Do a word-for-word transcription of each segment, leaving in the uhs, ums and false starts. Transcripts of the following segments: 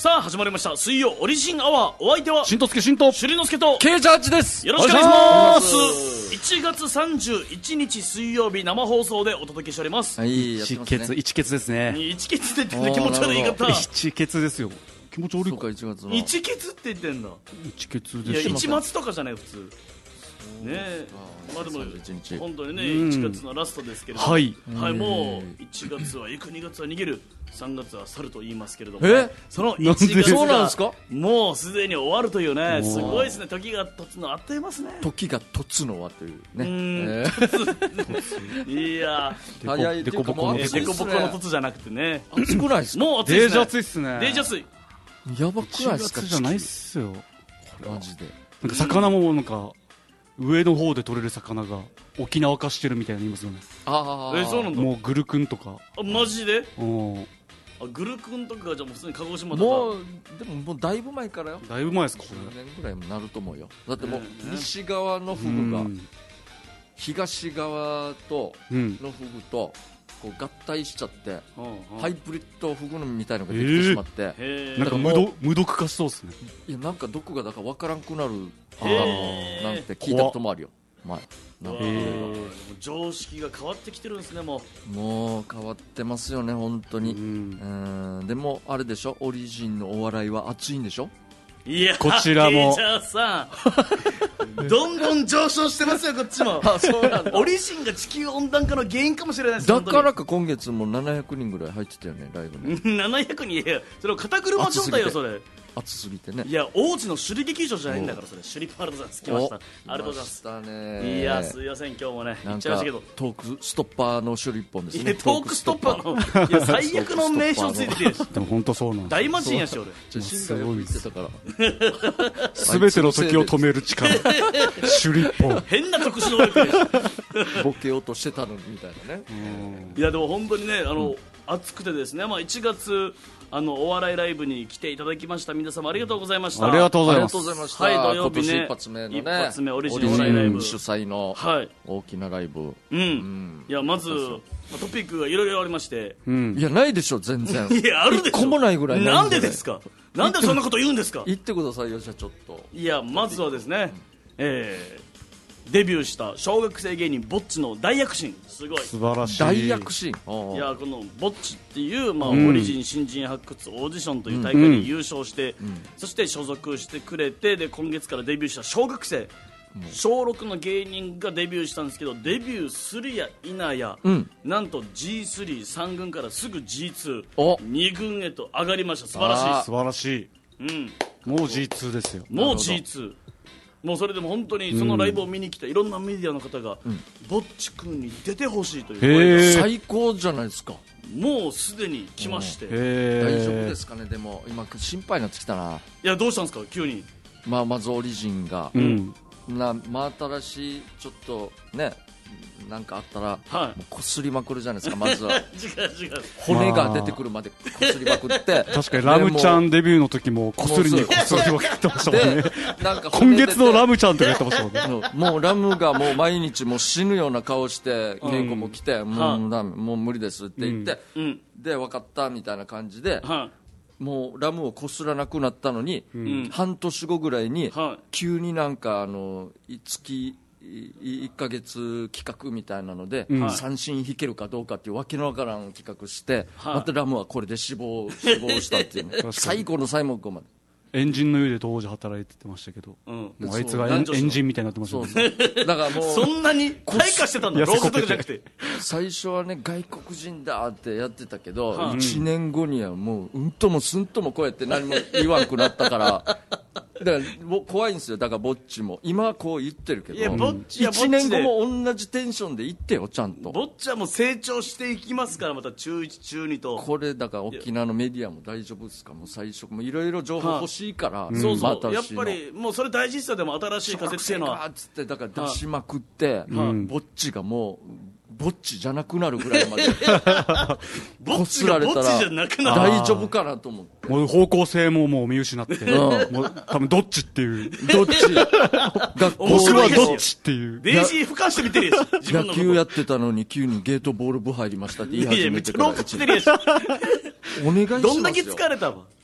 さあ始まりました水曜オリジンアワー。お相手はしんとすけしんとしゅりのすけと K ジャッジです。 よろしくお願いします。いちがつさんじゅういちにち水曜日生放送でお届けしております。 はい、 一血一血ですね。 一血って言って気持ち悪い言い方。 一血ですよ。気持ち悪い。 そうか、いちがつの一血って言ってんだ。 一血いやです。 一末とかじゃない普通ねえ。まあでも本当にねいちがつのラストですけれども、 はいはい、もういちがつは行く、にがつは逃げる、さんがつは去ると言いますけれども、 えそのいちがつそうなんがですか。 もうすでに終わるというね、すごいですね。時が経つのあっという間ですね。 時が経つのはというね。 うーんえーいや早いデコボコのー、 でデコボコの凸じゃなくてね、 暑くないですか。 もう暑いですね。 デージ暑いっすね。 デージ暑い。 やばく一ないですか。 月じゃないっすよ。 マジで。 なんか魚もなんか上の方で取れる魚が沖縄化してるみたいな言いますよね。 ああ。 えそうなんだ。 もうグルクンとか。 あマジで。 うん。 あグルクンとかじゃもう普通に鹿児島とか。 もうでももうだいぶ前からよ。 だいぶ前ですかこじゅうねんぐらいもなると思うよ。だってもうね西側のれ。 フグが東側とうん。 のフグとこう合体しちゃってうんうんハイブリッドフグのみたいのができてしまって。 へーなんか無毒無毒化しそうっすね。 いやなんかどこがだかわからんくなるへーなんて聞いたこともあるよ。前なんかうわーでも常識が変わってきてるんですね。ももう変わってますよね本当に。 うん。 うんでもあれでしょ、オリジンのお笑いは熱いんでしょ。 ういやこちらもケイジャーさんどんどん上昇してますよこっちも。 あそうなんだ。 オリジンが地球温暖化の原因かもしれないです。 だからか今月もななひゃくにんぐらい入ってたよねライブね。 本当にななひゃくにん。いやそれを肩車状態よそれ。 熱すぎてね。 いや王子の首里劇場じゃないんだからそれ。首里パールさんつきました。ありがとうございます。 来ましたね。 いやすいません今日もね言なんかっちゃいましたけど。 トークストッパーの処理一本ですね。 いやトークストッパーのいや最悪の名称ついてるしでも本当そうなんです。 大魔神やし俺。 ちょシンがよく言ってたからすべての時を止める力。シュリッポン。 変な特殊能力でしボケようとしてたのにみたいなね。 いやでも本当にねあの、暑くてですね、まあ、いちがつあのお笑いライブに来ていただきました皆様ありがとうございました。 ありがとうございます。 ありがとうございました。 はい土曜日ね今年一発目のね一発目オリジンお笑いライブ主催のはい大きなライブ。 うん、 うんいやまずまあトピックがいろいろありましてうんい。やないでしょ全然。 いやあるでしょ。 一個もないぐらいないんじゃないなんでですか。なんでそんなこと言うんですか。 言ってくださいよじゃあちょっと。 いやまずはですね、えーデビューした小学生芸人ぼっちの大躍進すごい。 素晴らしい。 大躍進。 いやこのぼっちっていう、まあうんオリジン新人発掘オーディションという大会に優勝して、そして所属してくれてで今月からデビューした小学生小ろくの芸人がデビューしたんですけどデビューするや否や、 うんなんと ジースリーさん 軍からすぐ ジーツおーに 軍へと上がりました。素晴らし素晴らしい。 い、うん、 もう ジーツー ですよ。 もう ジーツー。もうそれでも本当にそのライブを見に来たいろんなメディアの方が、ぼっちくんに出てほしいという声がへー最高じゃないですか。 もうすでに来まして、いへ大丈夫ーですかね。でも今心配になってきたな。 やどうしたんですか急に。 まあまずオリジンがうん。 な真新しいちょっとねなんかあったらはいもうこすりまくるじゃないですか。まずは違う違う。 骨が出てくるまでこすりまくって確かにラムちゃでんデビューの時もこすりにこすりまくってましたもんね。 でなんか今骨出て月のラムちゃんとか言ってましたもんね。 そうもうラムがもう毎日もう死ぬような顔して稽古も来て、もうダメもう無理ですって言って、 うんで分かったみたいな感じで、 はもうラムをこすらなくなったのに、 い、うん半年後ぐらいに、 はい急になんかあのい月いいっかげつ企画みたいなので、 うん三振引けるかどうかっていうわけのわからん企画して、 はいまたラムはこれで死亡死亡したっていうねに最後の最後まで。 エンジンの湯で当時働いてましたけど、 うん、 もうあいつがエンそう男女子のエンジンみたいになってましたそうもんね。 そうだからもうそんなに開花してたんだ。 いやローズとかじゃなくて。 最初はね外国人だってやってたけど、 はいいちねんごにはもううんともすんともこうやって何も言わんくなったからだからもう怖いんですよ。だからぼっちも今はこう言ってるけいやどぼっちやぼっちいちでねんごも同じテンションで言ってよちゃんと。 ぼっちはもう成長していきますからまた中いち中にと。 これだから沖縄のメディアも大丈夫ですか。もう最初もいろいろ情報欲しいから、 そうそう、 まあ新しいのやっぱりもうそれ大事っすよ。でも新しい仮説っていうのは小学生かっつってだから出しまくって、 んぼっちがもうぼっちじゃなくなるぐらいまでぼっちがぼっちじゃなくなる。 大丈夫かなと思ってもう方向性ももう見失って、 んもう多分どっちっていう、 どっち学校面白いですよどっちっていう。 デイジー俯瞰して見てるやし自分のこと。 野球やってたのに急にゲートボール部入りましたって言いいやいや始めめっちゃロープてから来てるやし。 お願いしますよ。 どんだけ疲れたわ。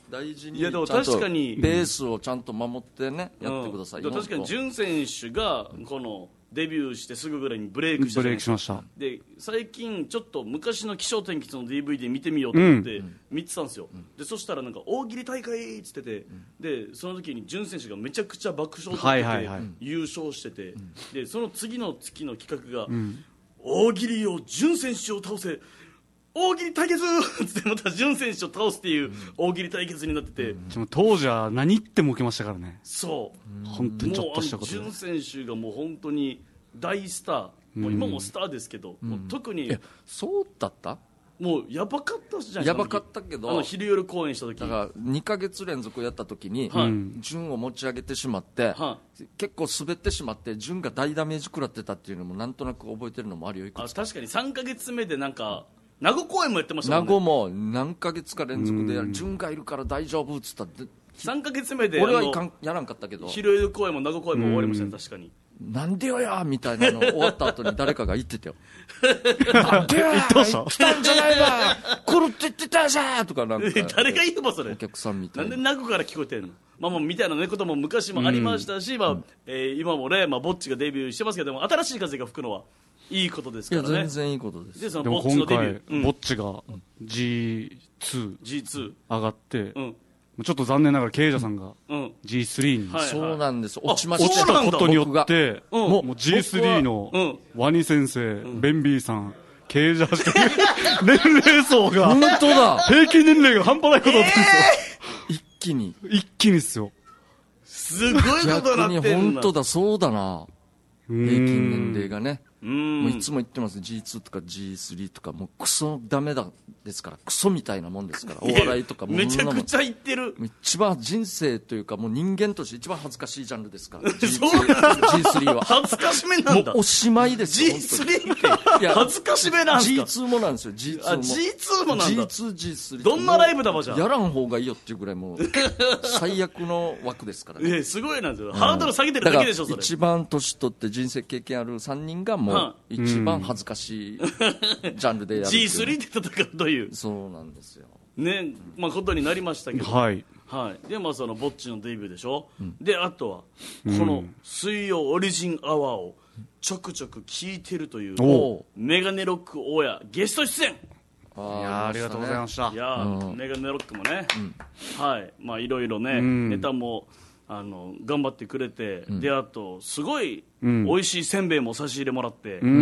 大事にいやでもちゃんと確かにベースをちゃんと守ってね、やってくださいよ、 うん、確かに潤選手がこのデビューしてすぐぐらいにブレイクしたブレイクしました。 で最近ちょっと昔の起承転結の ディーブイディー 見てみようと思って見てたんですよ、うん、でそしたらなんか大喜利大会っつってて、うん、でその時に潤選手がめちゃくちゃ爆笑を取ってて優勝してて、うん、でその次の月の企画が、うん、大喜利を潤選手を倒せ大喜利対決つってまた潤選手を倒すっていう大喜利対決になってて、 でも当時は何言っても受けましたからね。 そう本当にちょっとしたことで潤選手がもう本当に大スター、もう今もスターですけど、もう特にそうだったもうやばかったじゃないですか。 やばかったけどあの昼夜公演した時だからにかげつ連続やった時に、はい、潤を持ち上げてしまって、はい、結構滑ってしまって潤が大ダメージ食らってたっていうのもなんとなく覚えてるのもあるよ。いくつかあ確かにさんかげつめでなんか名護公演もやってましたもんね。 名護も何ヶ月か連続でやる、潤がいるから大丈夫っつったって。 さんかげつめで俺はいかんやらんかったけど、 昼夜公演も名護公演も終わりましたね。確かになんでよやみたいなの終わった後に誰かが言ってたよなんでよや来たんじゃないわ来るって言ってたじゃんとかなんか誰が言うのそれ。 お客さんみたいな。 なんで名護から聞こえてるの。まあまあみたいなねことも昔もありましたし、うんまあえー、今もね、まあ、ぼっちがデビューしてますけども、新しい風が吹くのはいいことですからね。 いや全然いいことです。 でそのでもぼっちのデビュ今回、 ー、うん、 ぼっちが ジーツージーツー上がって、 うん、 ちょっと残念ながらケイジャさんが ジースリー に、 はいはい、 そうなんです。落ちまし落ちたことによって、 うん、 もう ジースリー のワニ先生、うん、ベンビーさん、ケイジャーして年齢層が本当だ平均年齢が半端ないことだったんですよ、 えー、一気に一気にっすよ。 すごいことになってんな。 逆に本当だ、そうだな。平均年齢がね、 うんもういつも言ってます。 ジーツー とか ジースリー とかもうクソダメだですから、クソみたいなもんですから、お笑いとかもめちゃくちゃ言ってる。 一番人生というかもう人間として一番恥ずかしいジャンルですからジーそうなんだジースリー は恥ずかしめなんだ。 もうおしまいですジースリー って恥ずかしめなんですか。 ジーツー もなんですよ。 ジーツー もあ ジーツー もなんだ。 ジーツー、ジースリーどんなライブだばじゃん。 やらん方がいいよっていうぐらいもう最悪の枠ですからね。 えすごいなんですよ、うん、ハードル下げてるだけでしょそれ。 一番年取って人生経験あるさんにんがもう一番恥ずかしいジャンルでやる、ね、 ジースリー で戦うというそうなんですよね、まあ、ことになりましたけど、 はいはい、でまあそのぼっちのデビューでしょ、うん、であとはこの水曜オリジンアワーをちょくちょく聞いてるというメガネロック大家ゲスト出演。 あいやありがとうございました。 いや、うん、メガネロックもね、うん、はいまあいろいろね、うん、ネタもあの頑張ってくれて、うん、であとすごい美味しいせんべいも差し入れもらって、うん、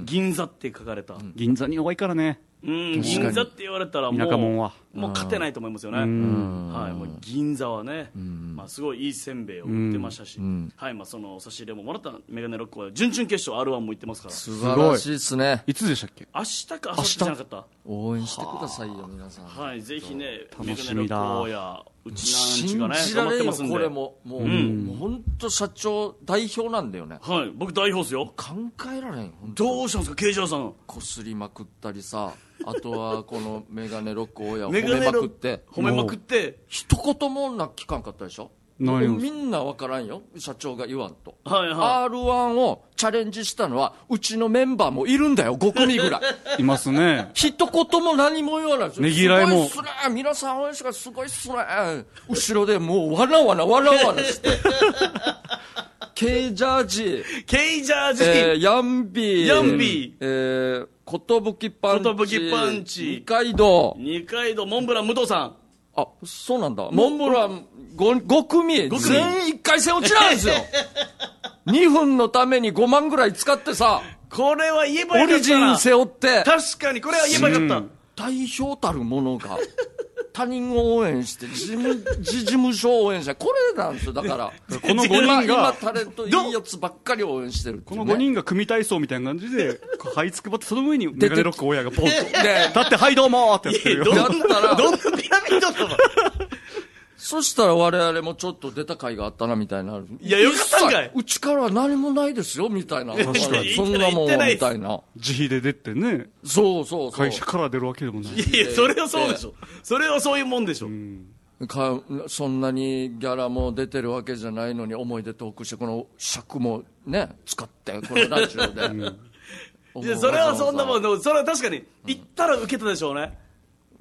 銀座って書かれた、うん、 銀座に弱いからね。 うん銀座って言われたらもう田舎もんはもう勝てないと思いますよね。はい、もう銀座はね、まあ、すごいいいせんべいを売ってましたし、はいまあ、その差し入れももらったメガネロックは準々決勝 アールワン も行ってますから。 素晴らしいですね。 いつでしたっけ。 明日か明後日じゃなかった。 応援してくださいよ皆さん。 はいぜひね楽しみだ。 メガネロックやうちなんちがね信じられんよこれももう、うん、もう本当社長代表なんだよね。 はい僕代表ですよ。 考えられん。 どうしたんですかケイジャーさん。 こすりまくったりさあとはこのメガネロック親を褒めまくって褒めまくって一言もな聞かんかったでしょ。みんな分からんよ社長が言わんと、 はいはい、 アールワン をチャレンジしたのはうちのメンバーもいるんだよご組ぐらいいますね。 一言も何も言わないですよ。 ねぎらいもすごいっすね皆さん応援してからすごいっすね後ろでもうわなわなわなわなしてケイジャージケイジャージ、 えー、ヤンビーヤンビー、 えー、ことぶきパンチ、 ことぶきパンチ、 二階堂二階堂モンブラン武藤さん。 あそうなんだ。モンブラン 5, 5組全員いっかい戦落ちなんですよにふんのためにごまんぐらい使ってさこれは言えばよかったな。 オリジン背負って確かにこれは言えばよかった、うん、 代表たるものが他人を応援して事務, 事務所を応援してこれなんですよ。だからこのごにんが今, 今タレントいいやつばっかり応援してるっていう、ね、 このごにんが組体操みたいな感じで這いつくばってその上にメガネロック親がポンと立ってはいどうもってやってるよ。 だったらどんなピラミッドだろそしたら我々もちょっと出た甲斐があったなみたいな。 いやよかったんかい。 うちからは何もないですよみたいな。 確かにそんなもんみたいな。 自費で出てね。 そうそうそう。 会社から出るわけでもない。 いやそれはそうでしょ。それはそういうもんでしょ。うんかそんなにギャラも出てるわけじゃないのに思い出トークしてこの尺もね使ってこのラジオで、うん、 いやそれはそんなもん。それは確かに言ったら受けたでしょうね。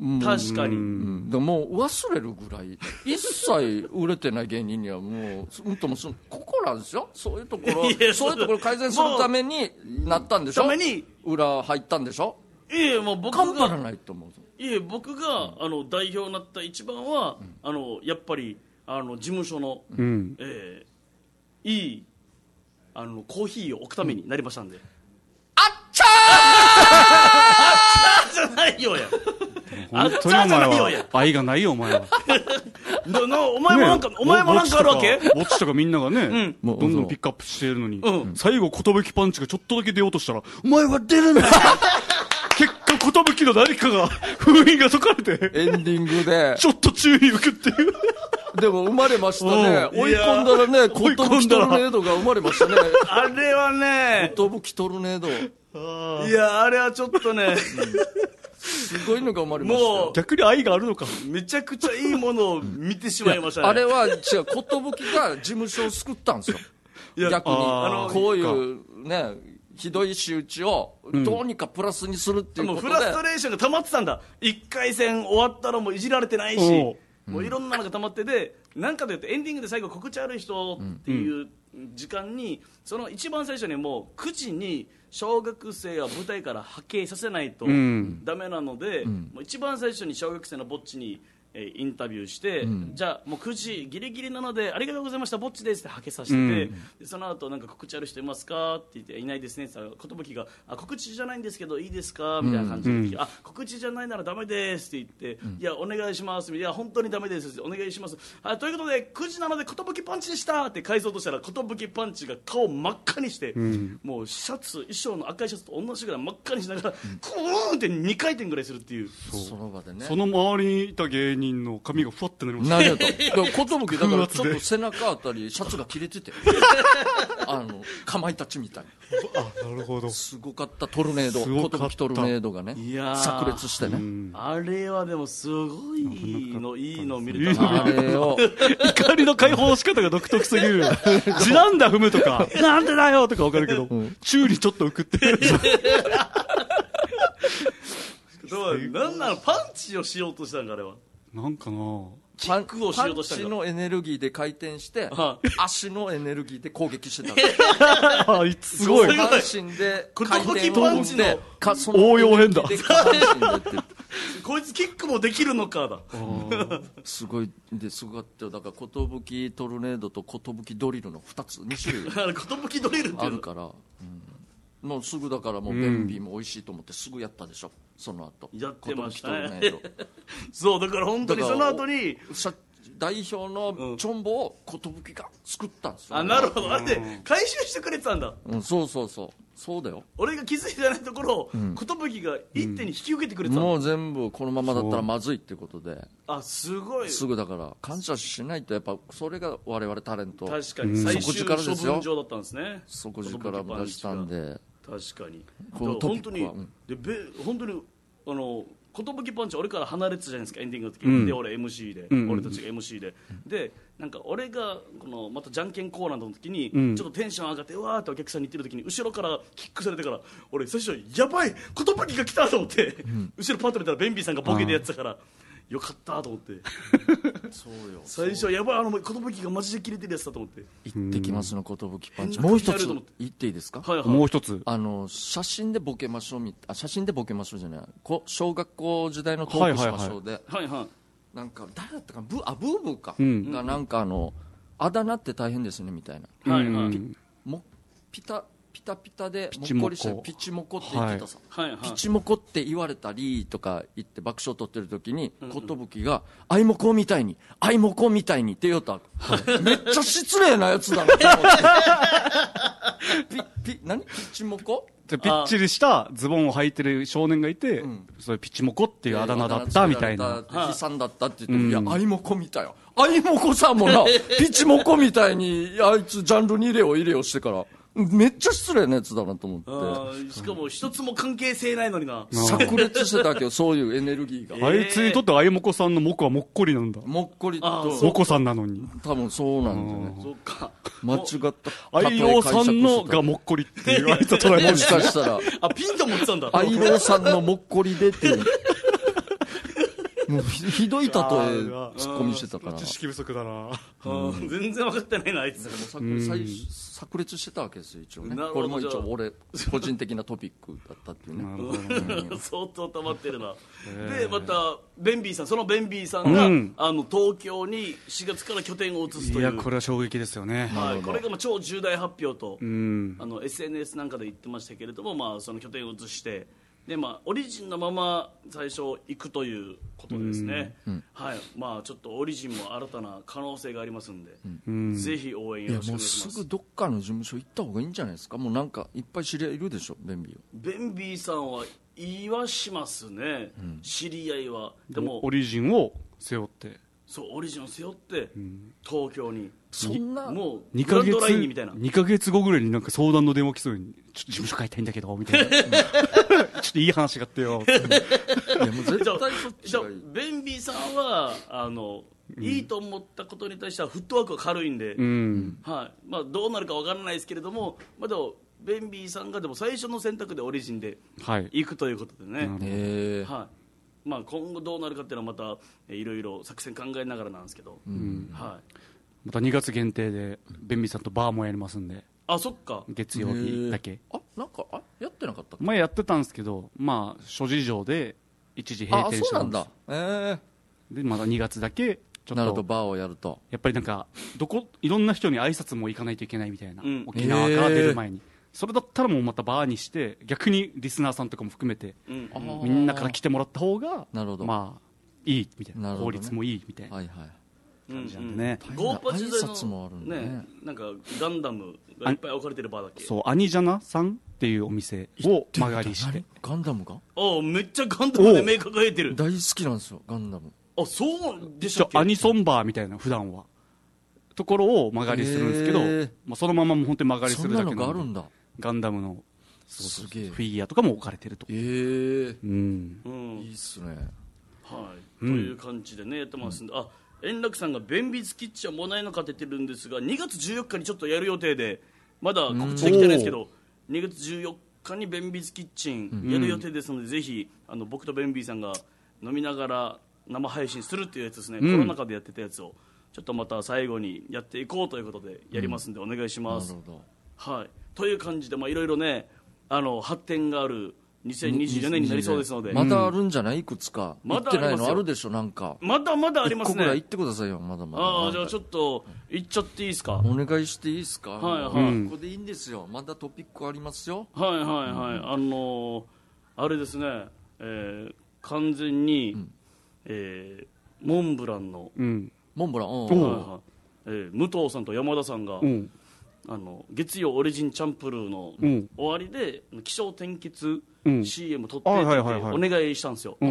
確かに、 うん、でもう忘れるぐらい一切売れてない芸人にはもううんともすここなんですよ。そういうところそういうところ改善するためになったんでしょ。 ために裏入ったんでしょ。 いえもう僕頑張らがないと思う。 いえ僕が、あの代表になった一番は、あのやっぱりあの事務所の、 うんえーいいあのコーヒーを置くためになりましたんで、 あっちゃじゃないよや本当にお前は愛がないよお前はななお前もなんか、ね、お前もなんかあるわけ。 ぼっちとかみんながね、うん、どんどんピックアップしているのに、うん、最後寿パンチがちょっとだけ出ようとしたらお前は出るな結果寿の何かが封印が解かれてエンディングでちょっと注意受けっていうでも生まれましたね。追い込んだらね、寿トルネードが生まれましたね。 あれはね、 寿トルネード。 いや、あれはちょっとね、 すごいのが生まれましたよ。 もう逆に愛があるのか。 めちゃくちゃいいものを見てしまいましたね。 あれは違う、寿が事務所を救ったんですよ。逆にあのこういうね、ひどい仕打ちをどうにかプラスにするっていうことで、 もうフラストレーションが溜まってたんだ。いっかい戦終わったらもういじられてないし、もういろんなのが溜まってて、なんかというとエンディングで最後告知ある人っていう時間に、その一番最初にもうくじに小学生は舞台から派遣させないとダメなので、もう一番最初に小学生のぼっちにえー、インタビューして、うん、じゃあもうくじギリギリなのでありがとうございましたぼっちですってはけさせてて、うん、でその後なんか告知ある人いますかって言っていないですねって言ったら寿があ告知じゃないんですけどいいですかみたいな感じで、うん、あ告知じゃないならダメですって言って、うん、いやお願いしますいや本当にダメですお願いしますあということでくじなので寿パンチでしたって返そうとしたら寿パンチが顔真っ赤にして、うん、もうシャツ衣装の赤いシャツと同じぐらい真っ赤にしながら、うん、クーンってにかい転ぐらいするっていう、 その場でね、 その周りにいた芸人の髪がふわってなりました。 なるほど。寿だからちょっと背中あたりシャツが切れてて、あのかまいたちみたい。 あ、なるほど。 すごかったトルネード、寿トルネードがね、炸裂してね。 あれはでもすごいのいいの見れたな。 あれを怒りの解放の仕方が独特すぎる。地なんだ踏むとか、なんでだよとかわかるけど、うん、宙にちょっと浮くってる。 なんなのパンチをしようとしたんかあれは。 なんかなキックをしようとしたんだ。 パンチのエネルギーで回転して、はあ、足のエネルギーで攻撃してたんあすごい。 上半身で回転をパンチの応用変だ。 こいつキックもできるのかだ。 すごいですごかったよ。だから寿トルネードと寿ドリルのふたつに種類寿ドリルってあるから、うん、もうすぐだからもうベンビーも美味しいと思ってすぐやったでしょ。その後やってましたね。そうだから本当にその後に代表のチョンボを寿が作ったんですよ。 あ、なるほど。あれで回収してくれてたんだ。 うん、そうそうそうそうだよ。 俺が気づいてないところを寿が一手に引き受けてくれてたんだ。 もう全部このままだったらまずいってことで、 あ、すごいすぐだから感謝しないと、やっぱそれが我々タレント。 確かに最終処分場だったんですね。 底力も出したんで。 確かにこのトピックは、 本当に、うん、で本当にあの寿パンチ俺から離れてたじゃないですかエンディングの時に、うん、で俺 エムシー で、うん、俺たちが エムシー で、うん、でなんか俺がこのまたじゃんけんコーナーの時に、うん、ちょっとテンション上がってうわーってお客さんに言ってる時に後ろからキックされてから俺最初やばい寿が来たと思って、うん、後ろパッと見たらベンビーさんがボケでやってたからよかったと思ってそうよ最初やばいあの寿がマジで切れてるやつだと思って行ってきますの寿パンチ。もう一つ言っていいですか。 はいはい、もう一つあの写真でボケましょうみあ写真でボケましょうじゃないこ小学校時代のトークしましょうで、 はいはいはい、 なんか誰だったかなブあブーブーか、うん、がなんかあのあだ名って大変ですねみたいな、はいはい、ピ, もピタピタピタでもっこりしてピチモコって言ってたさ、はいはいはい、ピチモコって言われたりとか言って爆笑取ってる時に寿、うんうん、がアイモコみたいにアイモコみたいにって言うた、はい、めっちゃ失礼なやつだなと思ってピピ何ピチモコぴっちりしたズボンを履いてる少年がいて、うん、それピチモコっていうあだ名だったみたいな、 悲惨だったって言って、うん、いやアイモコみたいよアイモコさんもなピチモコみたいにあいつジャンルに入れよう入れようしてからめっちゃ失礼なやつだなと思って。 しかも一つも関係性ないのにな。 炸裂してたけどそういうエネルギーが、 あいつにとってあいもこさんのモコはもっこりなんだ。 もっこりとモコさんなのに多分そうなんだよね。 そっか間違ったアイローさんのがもっこりって言われたともしかしたらあピンと持ってたんだアイローさんのもっこりでっていうもうひどい例えツッコミしてたから。 知識不足だな。 全然分かってないなあいつ。 炸裂してたわけですよ一応ね。これも一応俺個人的なトピックだったっていうね。 相当溜まってるな。でまたベンビーさん、そのベンビーさんが、うん、あの東京にしがつから拠点を移すという。いやこれは衝撃ですよね。 はい、これがまあ超重大発表と、うん、あの エスエヌエス なんかで言ってましたけれども、まあその拠点を移して。でまあ、オリジンのまま最初行くということですね、うん、はい、まあ、ちょっとオリジンも新たな可能性がありますんで、うん、ぜひ応援よろしくお願いします。 いやもうすぐどっかの事務所行った方がいいんじゃないですか。もうなんかいっぱい知り合いいるでしょベンビーは。 ベンビーさんは言いはしますね、うん、知り合いは。でもオリジンを背負って、 そうオリジンを背負って、うん、東京にそんなもうグランドラインにみたいなにかげつごぐらいになんか相談の電話来そうに、ちょっと事務所変えたいんだけどみたいなちょっといい話があってよいやもう絶対そっちがいい。 ベンビーさんはあの、うん、いいと思ったことに対してはフットワークが軽いんで、うんはいまあ、どうなるかわからないですけれども、まあ、でもベンビーさんがでも最初の選択でオリジンで行くということでね、はいはいまあ、今後どうなるかっていうのはまたいろいろ作戦考えながらなんですけど、うんはい、 またにがつ限定でベンビーさんとバーもやりますんで。 あそっか月曜日だけ。 あなんかあやってなかったっけ。 前やってたんですけど、まあ諸事情で一時閉店したんです。 あそうなんだ、えー、でまだにがつだけちょっとなるとバーをやるとやっぱりなんかどこいろんな人に挨拶も行かないといけないみたいな、うん、沖縄から出る前に、えー、それだったらもうまたバーにして逆にリスナーさんとかも含めて、うん、みんなから来てもらった方がなるほどまあいいみたいな、効率もいいみたいな、はいはい感じなんでね。 ゴーパ時代のね、なんかガンダムがいっぱい置かれてるバーだっけ。 そうアニジャナさんっていうお店を間借りして。 ガンダムが？ あめっちゃガンダムで目輝いてる。 大好きなんですよガンダム。 あそうでしたっけ。 アニソンバーみたいな普段はところを間借りするんですけど、まあそのままもう本当に間借りするだけのガンダムのフィギュアとかも置かれてると。 ええうんいいっすね。 はいという感じでねやってますんで、あ円楽さんがベンビーズキッチンはもうないのかって言ってるんですが、にがつじゅうよっかにちょっとやる予定でまだ告知できてないですけど、にがつじゅうよっかにベンビーズキッチンやる予定ですので、ぜひあの僕とベンビーさんが飲みながら生配信するっていうやつですね、うん、コロナ禍でやってたやつをちょっとまた最後にやっていこうということでやりますんで、お願いします、うん、はい、という感じでいろいろねあの発展があるにせんにじゅうよねんになりそうですので、 まだあるんじゃないいくつか行ってないのあるでしょ。なんかまだまだありますね。いっこぐらい行ってくださいよ。まだまだ。 ああじゃあちょっと行っちゃっていいですか。 お願いしていいですか。 はいはい、 うん、ここでいいんですよ。まだトピックありますよ。 はいはいはい、うん、あのー、あれですね、えー、完全に、うんえー、モンブランの、 うん、モンブラン、 はいはいえー、武藤さんと山田さんが、うんあの月曜オリジンチャンプルーの終わりで、うん、起承転結 シーエム 撮ってってお願いしたんですよ、うん、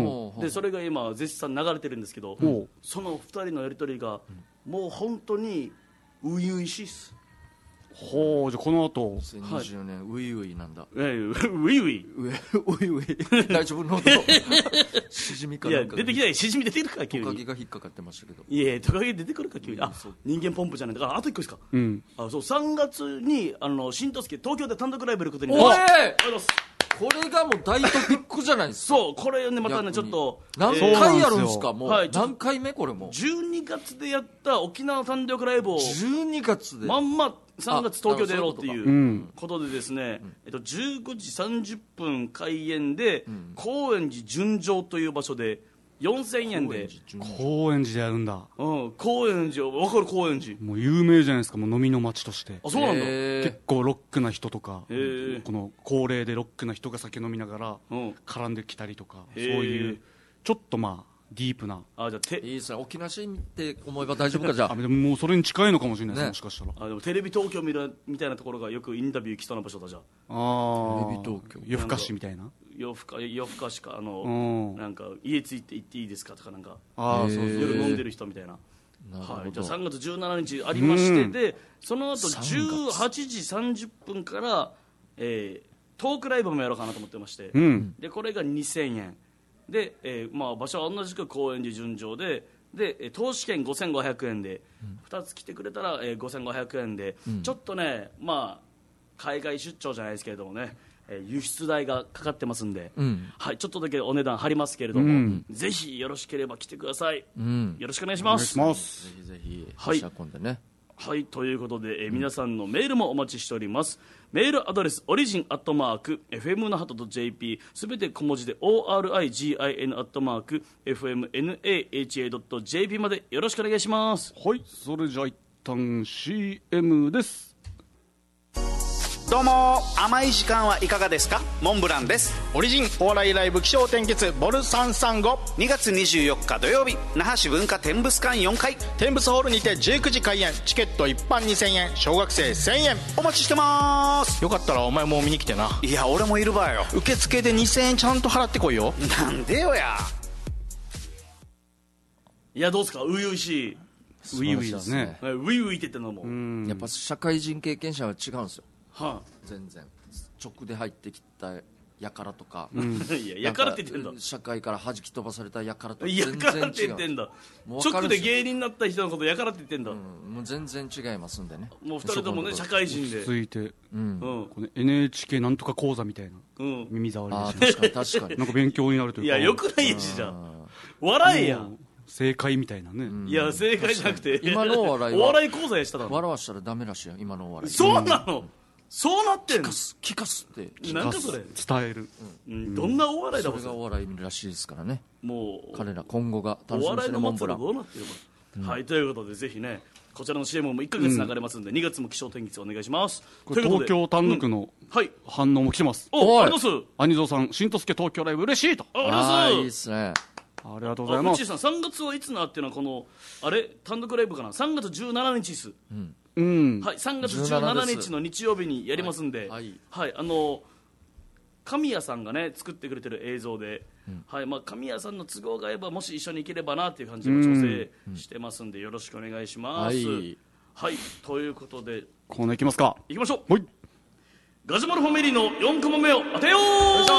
でそれが今絶賛流れてるんですけど、うん、そのふたりのやり取りが、うん、もう本当に初々しいっす。 ほうじゃあこの後にせんにじゅうねん、はい、ウイウイなんだ。 えー、ウイウイウイウイ大丈夫のしじみかなんかいや出てきない。しじみ出てくるか急に。 トカゲが引っかかってましたけど。 いやトカゲ出てくるか急に。あ人間ポンプじゃない。だからあといっこですか、うん、あそうさんがつにあの新都助東京で単独ライブやることになりました。ありがとうございます。 これがもう大トピックじゃないですか。 そうこれねまたねちょっと何回やるんですか。もう、はい、何回目これもじゅうにがつでやった沖縄単独ライブをじゅうにがつでまんまさんがつ東京でやろうっていうことでですね、えっと、じゅうごじさんじゅっぷん開演で、うん、高円寺純情という場所でよんせんえんで高円寺でやるんだ、 うん、高円寺分かる。高円寺もう有名じゃないですか。もう飲みの街として。 あそうなんだ。 結構ロックな人とかこの高齢でロックな人が酒飲みながら絡んできたりとか、そういうちょっとまあディープな。 あじゃあていいですね。沖縄市って思えば大丈夫か。じゃああでももうそれに近いのかもしれないです、ね、もしかしたら。 あでもテレビ東京みたいなところがよくインタビュー来そうな場所だ。じゃああテレビ東京夜更かしみたいな。 夜更か夜更かしかあのなんか家着いて行っていいですかとかなんかあそうそう夜飲んでる人みたいな。はい、じゃあさんがつじゅうしちにちありまして、でその後じゅうはちじさんじゅっぷんから、えー、トークライブもやろうかなと思ってまして、うん、でこれがにせんえんで、えーまあ、場所は同じく高円寺純情でで投資券ごせんごひゃくえんで、うん、ふたつ来てくれたら、えー、ごせんごひゃくえんで、うん、ちょっとね、まあ、海外出張じゃないですけれどもね、 えー輸出代がかかってますんで、 うんはい、ちょっとだけお値段張りますけれども、 うんぜひよろしければ来てください、 うんよろしくお願いしお願いますします。 ぜひぜひはい足運んでね、 はい、ということで、えー皆さんのメールもお待ちしております。メールアドレス、オリジンアットマーク、エフエムナハト .jp、すべて小文字で オーアールアイジーアイエヌ アットマーク、エフエムナハト .jp までよろしくお願いします。 はい、それじゃあ一旦 シーエム です。 どうも甘い時間はいかがですか。モンブランです。 オリジンお笑いライブ気象転結ボルさんさんごにがつにじゅうよっか土曜日、那覇市文化天物館よんかい、 天物ホールにてじゅうくじ開演、チケット一般にせんえん、小学生せんえん。 お待ちしてます。 よかったらお前も見に来てな。 いや俺もいるわよ。 受付でにせんえんちゃんと払ってこいよ。 なんでよや。 いや、どうですか、初々しい。 ウイウイですね。 ウイウイって言ってんのも。 やっぱ社会人経験者は違うんですよ、 は全然。直で入ってきたやからとか、 あ、いや、やからって言ってんだなん。か社会から弾き飛ばされたやからとかや全からって然違う。 言ってんだ。 もう分か直でるでしょ芸人になった人のことやからって言ってんだ。 うんもう全然違いますんでね。 もう二人ともね、社そこ会人で。 続いて、 うんうん。 これ エヌエイチケー なんとか講座みたいなうん。 耳障ありでしー確かに確かになんか勉強になるというか。 いや、よくないしじゃん。笑えやん。 正解みたいなね。 いや、正解じゃなくて。 今のお笑いはお笑い講座やしただろ。 笑わしたらダメらしいよ今のお笑い。 そうなの、そうなってんの聞かす聞かすってなんかそれ、 伝える。 うん、どんなお笑いだもんそれがお笑いらしいですからね。 もう彼ら今後がお楽しみですね。 笑いのモンブラン祭りどうなってるの、はい、ということでぜひねこちらの シーエム もいっかげつ流れますんで、にがつも気象天気お願いします。 これということで東京単独のはい、 反応も来てます。 おおいありがとうございます。 アニゾーさん、しんとすけ東京ライブ嬉しいと。 あありがああとうございます。 いいっすね。 ありがとうございます。 あうちさんさんがつはいつなっていうのはこのあれ単独ライブかな、さんがつじゅうしちにちです、 うん。 はい、さんがつじゅうしちにちの日曜日にやりますんで、 はいはい、あの神谷さんがね作ってくれてる映像で、はい、まあ、神谷さんの都合が合えばもし一緒に行ければなっていう感じで調整してますんで、よろしくお願いします。 はいはい、ということでコーナーいきますか。 行きましょう。 はい。 ガジュマルファミリーのよんコマ目を当てよう。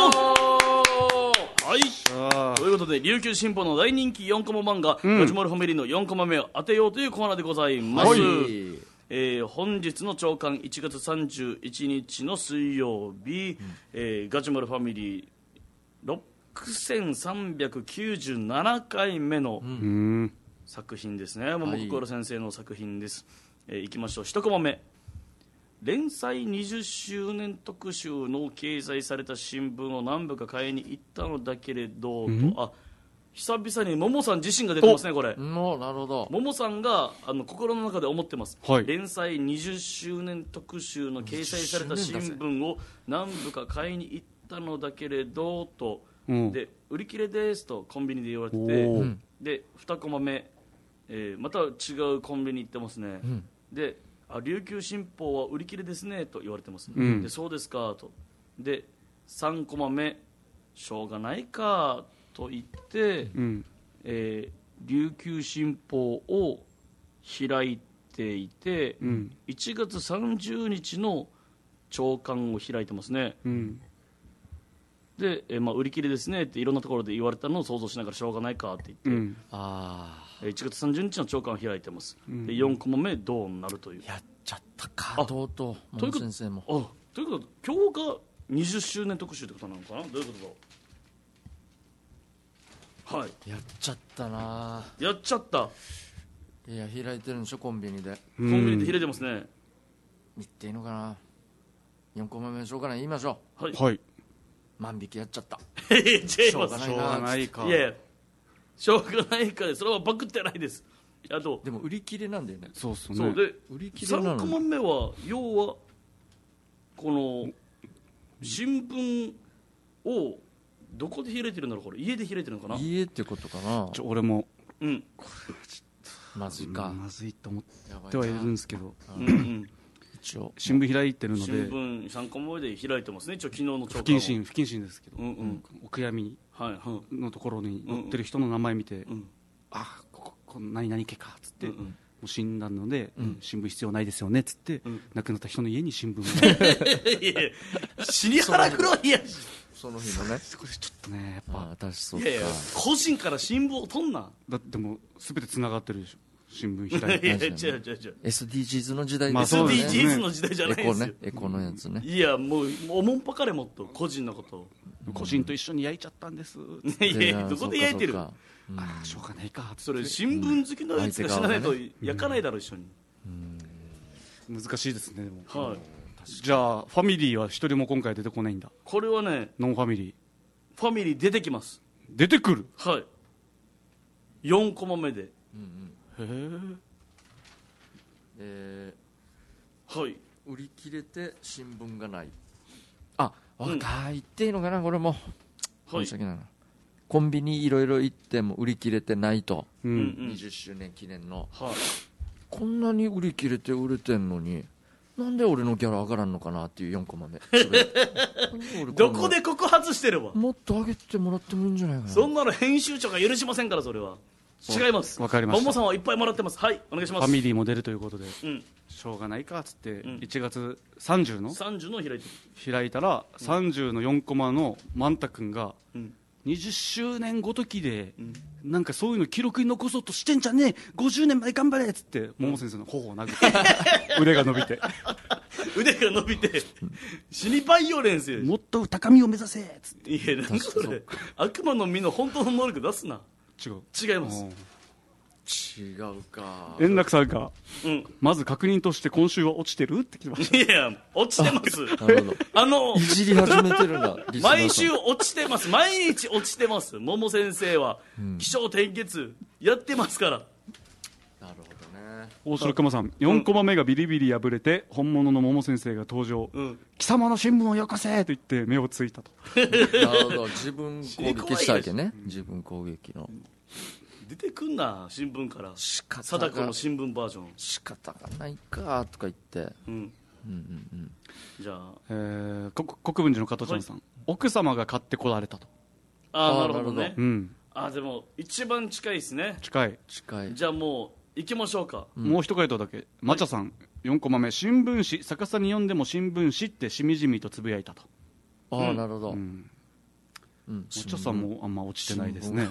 はい、ということで琉球新報の大人気よんコマ漫画、ガジュマルファミリーのよんコマ目を当てようというコーナーでございます。 はいえー本日の朝刊いちがつさんじゅういちにちの水曜日、えーガジュマルファミリーろくせんさんびゃくきゅうじゅうななかいめのうん。 作品ですね、桃心先生の作品です。えーいきましょう。一コマ目、連載にじゅっしゅうねん特集の掲載された新聞を何部か買いに行ったのだけれど、とあ久々に桃さん自身が出てますね。これもうなるほど。 桃さんがあの心の中で思ってます、 はい連載にじゅっしゅうねん特集の掲載された新聞を何部か買いに行ったのだけれどと、 うんで売り切れですとコンビニで言われておて、 ーでにコマ目、えーまた違うコンビニ行ってますね、であ琉球新報は売り切れですねと言われてます、 んでそうですかと、でさんコマ目しょうがないかと言って、 うん。 えー琉球新報を開いていて、 んいちがつさんじゅうにちの朝刊を開いてますね。 うん。 で、えーまあ、売り切れですねっていろんなところで言われたのを想像しながらしょうがないかって言って、 うん。 あえーいちがつさんじゅうにちの朝刊を開いてます、でよんコマ目どうなるというあやっちゃったか。とうとうということ桃先生も。 あということで今日がにじゅっしゅうねん特集ってことなのかな、どういうことだ。はいやっちゃったな。 やっちゃった。 いや開いてるんでしょコンビニで。 コンビニで開いてますね。 言っていいのかな。よんコマ目しょうがない言いましょはい、 はい。 う。万引きやっちゃった。 いやいや違いしょうますがないな。 ないか。 いやいやしょうがないからそれはバクってないです。あと、 でも売り切れなんだよね。 そうっすね。 そうで売り切されなのにんコマ目は要はこの新聞をどこで開いてるんだろう、これ家で開いてるのかな。 家ってことかな。 ちょ俺もうんまずいか。 まずいと思っやばいなてはいるんですけど、 うんうん一応新聞開いてるの新で、 聞さんコマ目で開いてますね。一応昨日の朝刊を不謹慎不謹慎ですけど、 うんうんお悔やみはいはいのところに載ってる人の名前見て、 んあこここの何々家かっつって、 うんうんもう死んだので、新聞必要ないですよねっつって、 ん亡くなった人の家に新聞をいやいや死に腹黒いやん。 その日のね。 これちょっとねやっぱああ確かそういやいやか。 個人から新聞を取んな。 だってもう全てつながってるでしょ、 新聞開いて。 いや違う違う違うエスディージーズ の時代まあですよね。 エスディージーズ の時代じゃないですよ、 エコね、エコのやつね。 いやもうおもんぱかれもっと個人のことを個人と一緒に焼いちゃったんです。 いやいやどこで焼いてる、 そうかそうかああしょうがないか。 それ新聞好きのやつが死なないと焼かないだろ一緒に、 難しいですね。でもはい、 じゃあファミリーは一人も今回出てこないんだ。 これはねノンファミリーファミリー出てきます。 出てくる。 はいよんコマ目で、 へえ。 えはいー売り切れて新聞がない。あ、若いっていいのかな、これもはい申し訳ないな。コンビニいろいろ行っても売り切れてないと、 ううんん。 にじゅっしゅうねん記念の。 はいこんなに売り切れて売れてんのになんで俺のギャラ上がらんのかなっていうよんコマ目それなんで俺こんなどこで告発してれば、 もっと上げてもらってもいいんじゃないかな。 そんなの編集長が許しませんから。それは違います。 わかりましたももさんはいっぱいもらってます。はいお願いします。 ファミリーも出るということで、 うんしょうがないかっつって、 んいちがつさんじゅうのさんじゅうの開いてる、 開いたら、さんじゅうのよんコマのマンタ君が、 うんにじゅっしゅうねんごときで、なんかそういうの記録に残そうとしてんじゃねえ、ごじゅうねんまで頑張れっつって桃先生の頬を殴って腕が伸びて腕が伸びて死にバイオレンスよ。 もっと高みを目指せっつって。 いやなんかそれ悪魔の実の本当の能力出すな。 違う違います。 違うか。 円楽さんがうんまず確認として今週は落ちてるって聞きました。 いや落ちてます。 なるほど。 あのいじり始めてるな。リスナーさん毎週落ちてます毎日落ちてます。桃先生は起承転結やってますから。 なるほどね。 大城熊さん、よんコマ目がビリビリ破れて本物の桃先生が登場、 うん貴様の新聞をよこせと言って目をついたと。 なるほど。自分攻撃したわけね。自分攻撃の。 出てくんな新聞から仕方貞子がの新聞バージョン。 仕方がないかとか言って。 うんうんうんうん。 じゃあえー、こ国分寺の加藤ちゃんさん、奥様が買ってこられたと。 あーあーなるほどねなるほうん、 あーでも一番近いですね。 近い。 近い。 じゃあもう行きましょうか。 もう一回答だけ、まちゃさんよんコマ目、新聞紙逆さに読んでも新聞紙ってしみじみとつぶやいたと。 ああ、なるほど。 うんうん。 まちゃさんもあんま落ちてないですね。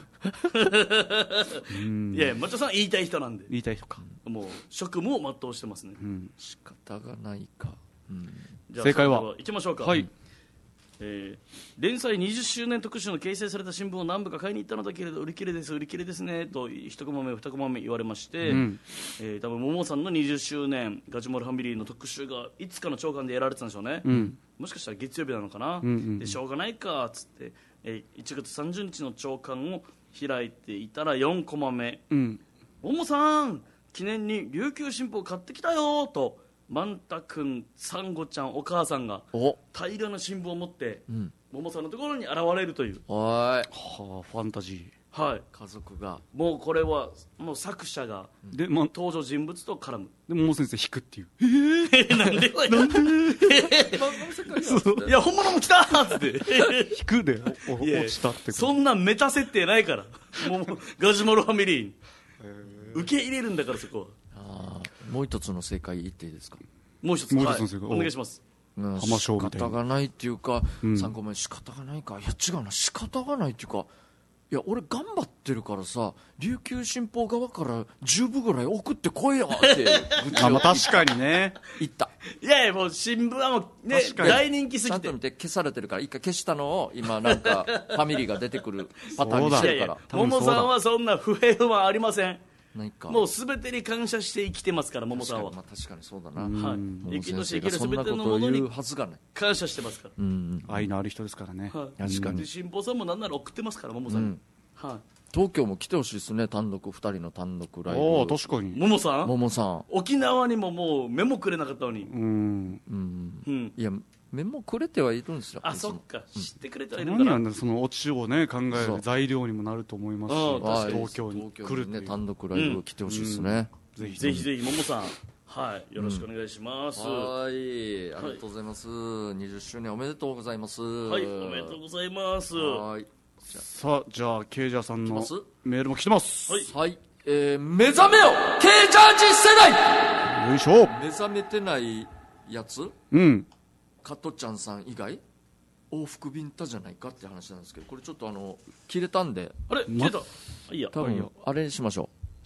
いやいや抹茶さん言いたい人なんで言いたい人か。 もう職務を全うしてますね。 うん、 仕方がないか。うん。 じゃあ正解はそれで行きましょうか。 はい。 えー連載にじゅっしゅうねん特集の掲載された新聞を何部か買いに行ったのだけれど売り切れです売り切れですねと一コマ目二コマ目言われまして、 うんえー多分桃さんのにじゅっしゅうねんガチュマルファミリーの特集がいつかの朝刊でやられてたんでしょうね、 うんもしかしたら月曜日なのかな、 うんうんうんでしょうがないかっつって、えーいちがつさんじゅうにちの朝刊を開いていたらよんコマ目うん桃さん記念に琉球新報買ってきたよとマンタ君サンゴちゃんお母さんがお大量の新聞を持ってうん。 桃さんのところに現れるという、 おーい。 はあ、ファンタジはい、 家族が。 もうこれはもう作者がーで、ま、 登場人物と絡むでももう先生引くっていうえなんでなんでいや本物も来たっつって引くでおおいや落ちたってこと。 そんなメタ設定ないからもうガジュマルファミリーに受け入れるんだからそこは。 ああ、もう一つの正解言っていいですか。 もう一つもう一つのはい正解お願いします。 うん浜章みたいな仕方がないっていうか、 うん参考目仕方がないか。いや違うな、仕方がないっていうか、いや俺頑張ってるからさ、琉球新報側からじゅうぶぐらい送ってこいよって愚痴をあ、まあ、確かにね。 言った。 いやいやもう新聞はもうね確かに大人気すちゃぎてんと見て消されてるから、一回消したのを今なんかファミリーが出てくるパターンにしそうだてるから。 多分そうだ桃さんはそんな不平不満ありません。 ないか。 もう全てに感謝して生きてますから桃さんは確かに、まあ、確かにそうだな。 はいもう生きとし生先生がそんける全てなことをのものに言うはずがない。 感謝してますから。 うん。 愛のある人ですからね。 はい確かにで新報さんもなんなら送ってますから桃さんに、 うんはい東京も来てほしいですね、単独ふたりの単独ライブ。 おお、確かに。 桃さん桃さん。 沖縄にももうメモくれなかったのに、 うん。 うん。 うん、 いや、メモくれてはいるんですよ。 あいつもそっか知ってくれてはいるんだな、 何なんだ、そのオチをね、考えそうる材料にもなると思いますし、 うんはい東京に来るっていう。 ね、単独ライブ来てほしいですね。 ぜひぜひぜひ桃さんはいよろしくお願いします、ははい、ありがとうございます。にじゅっしゅうねんおめでとうございます。 いおめでとうございますはい。 さあ、じゃあ、ケイジャーさんの来ますメールも来てます。 はいはい。えー、目覚めよ K ジャージ世代よいしょ。 目覚めてないやつうん。 加トちゃんさん以外往復ビンタじゃないかって話なんですけど、これちょっとあの切れたんであれ消えた、あいいや多分あれにしましょう。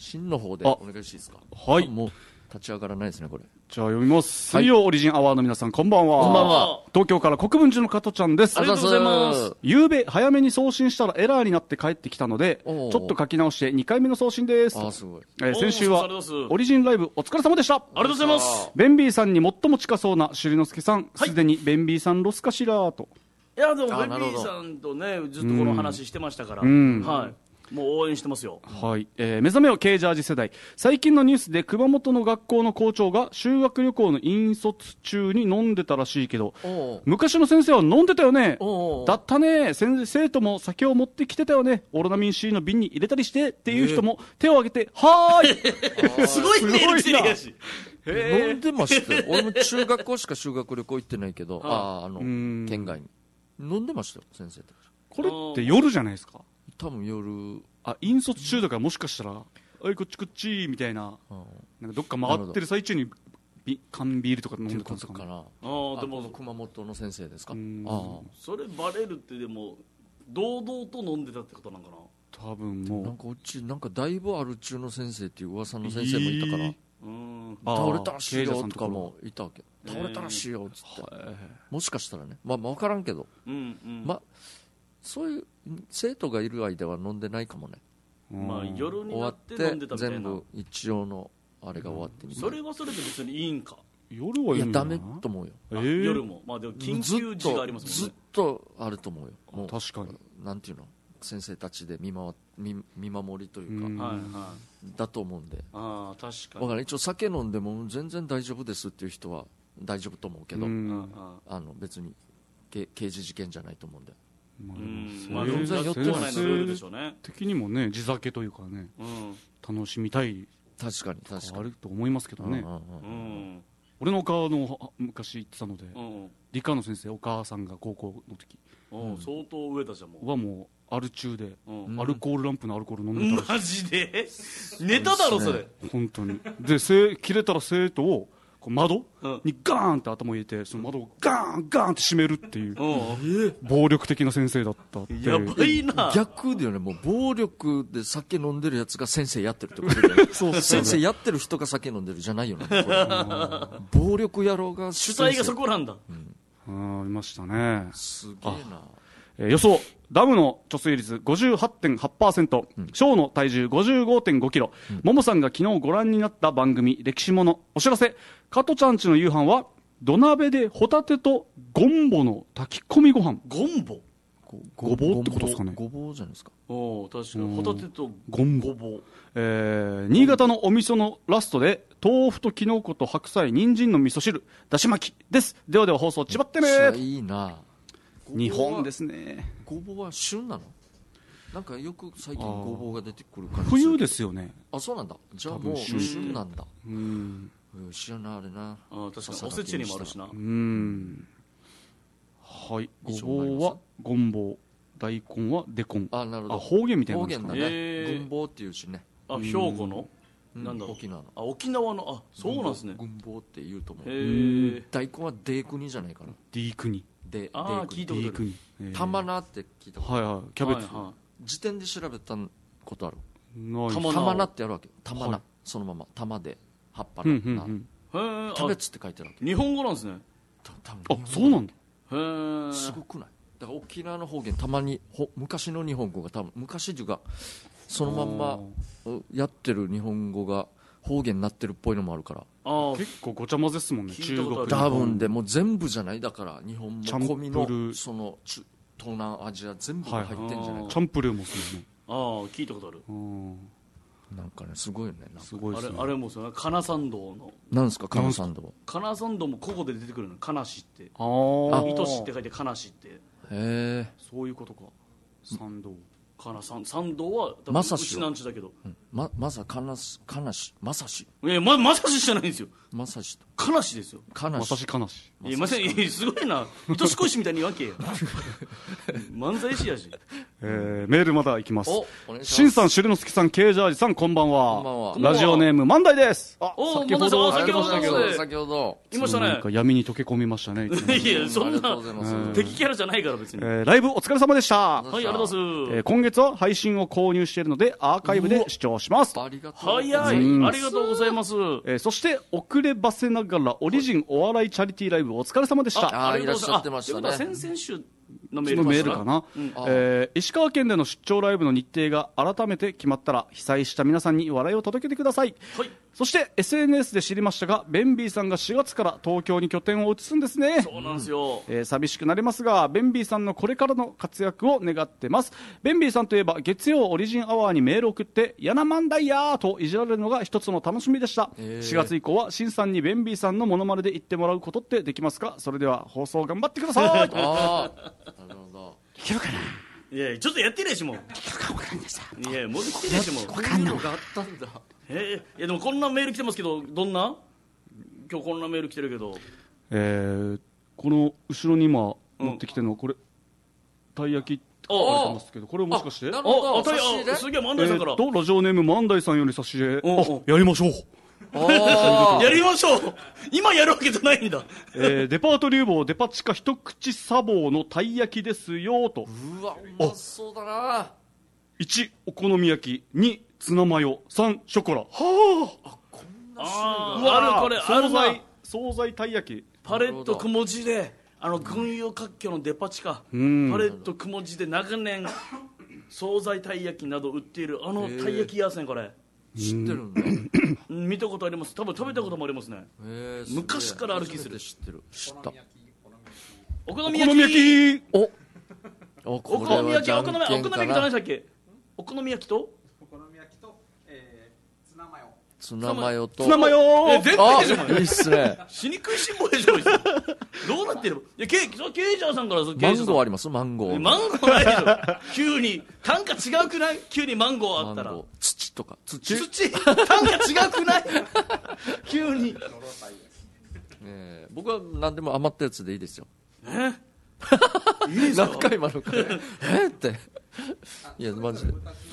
真の方でお願いしていいですか。 はい。 もう立ち上がらないですねこれ。 じゃあ読みます。水曜オリジンアワーの皆さんこんばんは。 こんばんは。 東京から国分寺の加トちゃんです。 ありがとうございます。 ゆうべ早めに送信したらエラーになって帰ってきたので、ちょっと書き直してにかいめの送信です。 あ、すごい。 えー、先週はオリジンライブお疲れ様でした。ありがとうございます。 ベンビーさんに最も近そうなしゅりのすけさん、す、はい、でにベンビーさんロスかしらと。 いやでもベンビーさんとねずっとこの話してましたから、うん、はい。もう応援してますよ。 はい、えー、目覚めよケージャージ世代。最近のニュースで熊本の学校の校長が修学旅行の引率中に飲んでたらしいけど、昔の先生は飲んでたよね。だったね。先生徒も酒を持ってきてたよね。オロナミン C の瓶に入れたりしてっていう人も手を挙げて、はーい。 すごいメール来てるやし。 飲んでましたよ。俺も中学校しか修学旅行行ってないけど、ああ、あの県外に飲んでましたよ先生たち。 これって夜じゃないですか。 多分夜、 あ、引率中だからもしかしたら、おいこっちこっちみたいな、なんかどっか回ってる最中にビ缶ビールとか飲んでたんですかね。 ああ、でも熊本の先生ですか。ああ、それバレるってでも堂々と飲んでたってことなんかな。 多分もうなんかうちなんかだいぶある中の先生っていう噂の先生もいたから、えー、うん倒れたらしいよとかもいたわけ。倒れたらしいよっつって、えー、もしかしたらね、まあ分からんけど、うんうん、まあそういう生徒がいる間は飲んでないかもね。 まあ夜になって飲んでたみたいな。 全部一応のあれが終わってみたいな。 それはそれで別にいいんか。 夜はいいんだな。 いやダメと思うよ。 えー、夜もまあでも緊急時がありますもんね。 ずっとあると思うよ。 もう確かに。 なんていうの、先生たちで見守見見守りというか、うんはいはい、だと思うんで。 ああ確かに。 だから一応酒飲んでも全然大丈夫ですっていう人は大丈夫と思うけど、うん、あの別に刑事事件じゃないと思うんで。 まあ、まあ、全然寄ってないのルールでしょうね。 的にもね地酒というかね、うん、楽しみたい確かに確かにあると思いますけどね、うんうんうん、俺のお母の昔行ってたので、うん、理科の先生お母さんが高校の時、 うん、相当上だじゃんもうはもうアル中で、うん、アルコールランプのアルコール飲んでたらしい。 マジでネタだろそれ本当にでせ切れたら生徒を窓にガーンって頭を入れてその窓をガーンガーンって閉めるっていう、うん、暴力的な先生だったって。 やばいな。 逆だよね。もう暴力で酒飲んでるやつが先生やってるってことだよね。そう先生やってる人が酒飲んでるじゃないよね。暴力野郎が主体がそこなんだ、 うん、あいましたね。 すげえな。 えー、予想ダムの貯水率 ごじゅうはちてんはちパーセント、うん、ショーの体重 ごじゅうごてんごキロ、うん、ももさんが昨日ご覧になった番組歴史ものお知らせ。加トちゃんちの夕飯は土鍋でホタテとゴンボの炊き込みご飯。 ゴンボごぼうってことですかね。 ごぼうじゃないですか。 お確かにホタテとゴンボ、えー、新潟のお味噌のラストで豆腐とキノコと白菜人参の味噌汁だし巻きです。ではでは放送ちばってね。 いいな。 日本ですね。 ごぼうは旬なの？なんかよく最近ごぼうが出てくる感じ。 冬ですよね。 あ、そうなんだ。じゃあもう旬なんだ。うん。知らないあれな。 あ、確かにおせちにもあるしな。 うん。はい。ごぼうはゴンボウ、大根はデコン。 あ、なるほど。 あ、方言みたいな。 方言だね。軍棒っていうしね。 あ、兵庫の。なんだろう、 沖縄の。 あ、沖縄の。あ、そうなんですね。 軍棒って言うと思う。 へえ。 大根はデークニじゃないかな。 ディークニ。 で、 ああ、聞いたことある。 玉菜って聞いたことある。 はいはい。キャベツ。 時点で調べたことある。 玉菜ってやるわけ。玉菜。そのまま。玉で葉っぱの。キャベツって書いてあるわけ。 日本語なんですね。 あ、そうなんだ。 へえ。すごくない？だから沖縄の方言たまに昔の日本語が多分昔というかそのまんまやってる日本語が方言になってるっぽいのもあるから。 あ、結構ごちゃ混ぜっすもんね。中国多分でもう全部じゃない。だから日本も込みのその東南アジア全部が入ってんじゃないか。 チャンプルーもするね。 ああ、聞いたことある。 なんかねすごいよね。 すごいですね。 あれあれもそうね。かな参道の。 なんですかかな参道。 かな参道も古語で出てくるの。かなしって。 ああ。 いとしって書いてかなしって。へえ。 そういうことか。参道。 かな参参道はまさしうちなんちだけど。 ままさかなしかなしまさし。 いやままさしじゃないんですよ。 まさし。 かなしですよ。 かなし。 まさしかなし。 いやまさにすごいな。いとしこいしみたいに言わんけよ。漫才師やし。 へえー、メールまだいきます。 おお願いします。 しんさん、しゅるのすけさん、ケイジャージさん、こんばんは。 こんばんはラジオネーム、万代です。あ、 お先ほど、 先ほど、 先ほど、先ほど。 いましたね。 なんか闇に溶け込みましたね。 いや、そんな、 な敵キャラじゃないから別に。 えー、ライブお疲れ様でした。 はい、ありがとうございます。 えー、今月は配信を購入しているので、アーカイブで視聴します。 ありがとう。 早い。ありがとうございます。 えー、そして、遅ればせながら、オリジンお笑いチャリティーライブお疲れ様でした。 ああ、いらっしゃってましたね。 先々週のメールかな、うん、えー、石川県での出張ライブの日程が改めて決まったら被災した皆さんに笑いを届けてください、はい、そして エスエヌエス で知りましたがベンビーさんがしがつから東京に拠点を移すんですね。 そうなんですよ、 えー、寂しくなりますがベンビーさんのこれからの活躍を願ってます。ベンビーさんといえば月曜オリジンアワーにメールを送ってやなまんだいやーといじられるのが一つの楽しみでした、えー、しがつ以降はしんさんにベンビーさんのモノマネで言ってもらうことってできますか。それでは放送頑張ってください。ああ、なるほど。 できるかな。 いやちょっとやってねえしもう。できるか分かんないさ。 いやもうできてねえしもう。 こういうのがあったんだ。 えー、いやでもこんなメール来てますけどどんな？今日こんなメール来てるけど。 えー、この後ろに今持ってきてるのはこれ、うん、たい焼きって書いてますけどこれもしかして？ なるほど。 あ、あ、すげえ万代さんから。 えー、とラジオネーム万代さんより差し入れ。あ、やりましょう。 やりましょう。今やるわけじゃないんだ。 えー、デパート流房デパ地下一口サボーのたい焼きですよと。 うわうまそうだな。 いちお好み焼き、にツナマヨ、さんショコラ。はあ。あ、こんな種類がある。これ惣菜惣菜たい焼き。 パレットくも字であの群雄割拠のデパ地下、うん、パレットくも字で長年惣菜たい焼きなど売っているあのたい焼き屋ですねこれ。 知ってるんだ。 見たことあります。多分食べたこともありますね。昔から歩きする。 知ってる。知った。 お好み焼き。 お。 お好み焼き。お好み焼きと何でしたっけ？お好み焼きと。 お好み焼きとツナマヨ。 ツナマヨと。 ツナマヨ。 え全部でしょ。 いいっすね。 死に食いしん坊でしょ。どうなってる？いやケイケイジャーさんからマンゴーあります？マンゴー。 マンゴーないでしょ。急に単価違うくない？急にマンゴーあったら。 土とか土。 土単価違うくない？急に。 えー、僕は何でも余ったやつでいいですよ。 え？ 何回今のこれえって。いやマジで。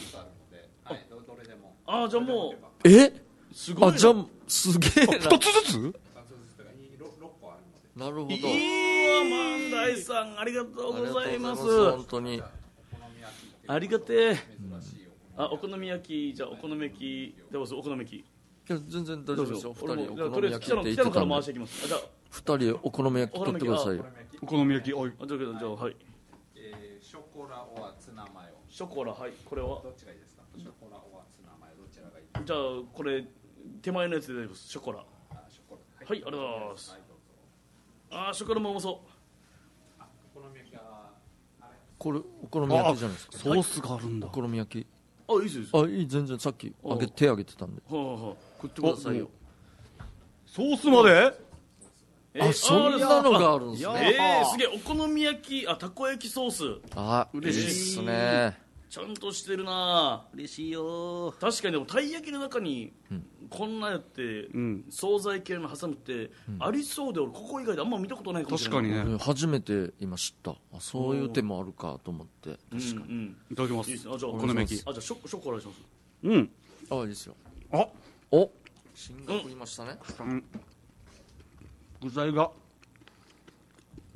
ああじゃあもう。え？ すごい。 あじゃあすげえな。 二つずつ？ なるほど。 いいわ万代さんありがとうございます。 本当に。 ありがてえ。あお好み焼きじゃあお好み焼きどうぞお好み焼き。いや全然大丈夫ですよ。二人お好み焼きって言ってたんで。北野から回していきます。じゃあ二人お好み焼き取ってくださいよ。 お好み焼き。はい。 あじゃあじゃあはい。 えー、ショコラオアツナマヨ。 ショコラはいこれは。 どっちがいいですか？ショコラオアツナマヨどちらがいい？ じゃあこれ手前のやつで大丈夫です。ショコラ。 あショコラ。 はいありがとうございます。ああショコラもうまそう。 あお好み焼きはあれ。 これお好み焼きじゃないですか。 ソースがあるんだ。 お好み焼き。 あいいですあいい全然さっきあげ手あげてたんで。 はあはあ食ってくださいよ。 ソースまで？ あそんなのがあるんですね。 えーすげえお好み焼きあたこ焼きソース。 あ嬉しいっすね。 ちゃんとしてるな。 嬉しいよ。 確かにでもたい焼きの中にこんなやって惣菜系の挟むってありそうで俺ここ以外であんま見たことないかもしれない。 確かにね。 初めて今知った。あそういう手もあるかと思って。 確かに。 いただきます。 いいですね。あじゃあお好み焼き。 あじゃあショショコラします。 うん。 あいいですよ。 あお進学いましたね。 具材が。 うん。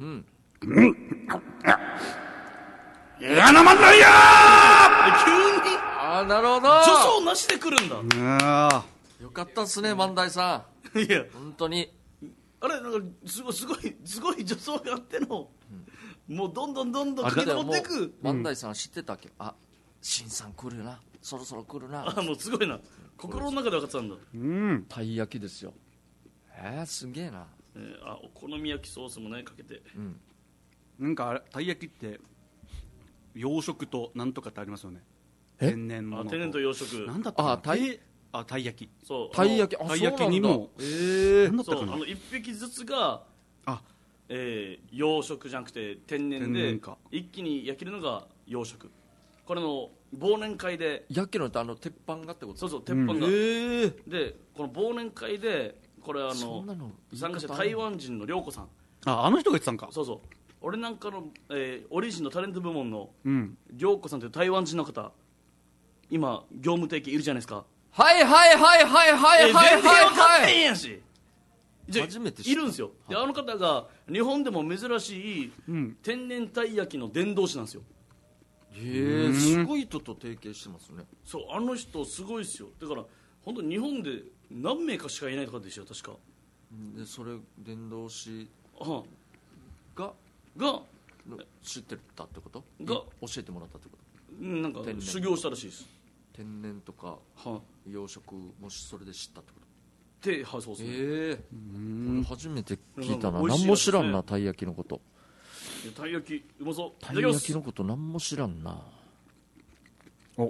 いやなまんないやー急にあーなるほど助走なしで来るんだ。 よかったっすね万代さん。いや本当にあれなんかすごいすごいすごい助走があっての、うん、もうどんどんどんどんかけて持っていく。 万代さん知ってたっけ？あ新さん来るなそろそろ来るな。 あもうすごいな心の中で分かってたんだ。 うんたい焼きですよ。えー、すげえな。 えー、あお好み焼きソースもねかけて。 うん。 なんかあれたい焼きって養殖となんとかってありますよね。 え天然ものあ天然と養殖なんだったかな。 あたいあたい焼き。 そうたい焼きたい焼きにもえー、 なんだったかな。 そうあの一匹ずつがあえー、養殖じゃなくて天然で天然か一気に焼けるのが養殖。これの忘年会で焼けるのってあの鉄板がってこと？ そうそう鉄板が、うん、 えー、 でこの忘年会でこれあのの参加した台湾人の涼子さん。 ああの人が言ってたんか。 そうそう俺なんかの、えー、オリジンのタレント部門の涼子さんという台湾人の方、今業務提携いるじゃないですか。 はいはいはいはいはいはいはい全然分かってへんやし。 初めて知った。 いるんですよ。であの方が日本でも珍しい天然たい焼きの伝道師なんですよ。 へえ、すごい人と提携してますね。 そう、あの人すごいですよ。だから本当日本で何名かしかいないとかでしょ確か。 でそれ伝道師あがが知ってたってことが教えてもらったってこと？ なんか修行したらしいです。 天然とかは養殖もしそれで知ったってこと？ で、はい、そうですね。 ええ、初めて聞いたな。何も知らんな、たい焼きのこと。 たい焼きうまそう。 たい焼きのこと何も知らんな。 お、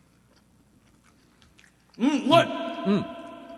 うん、うまい。 うん。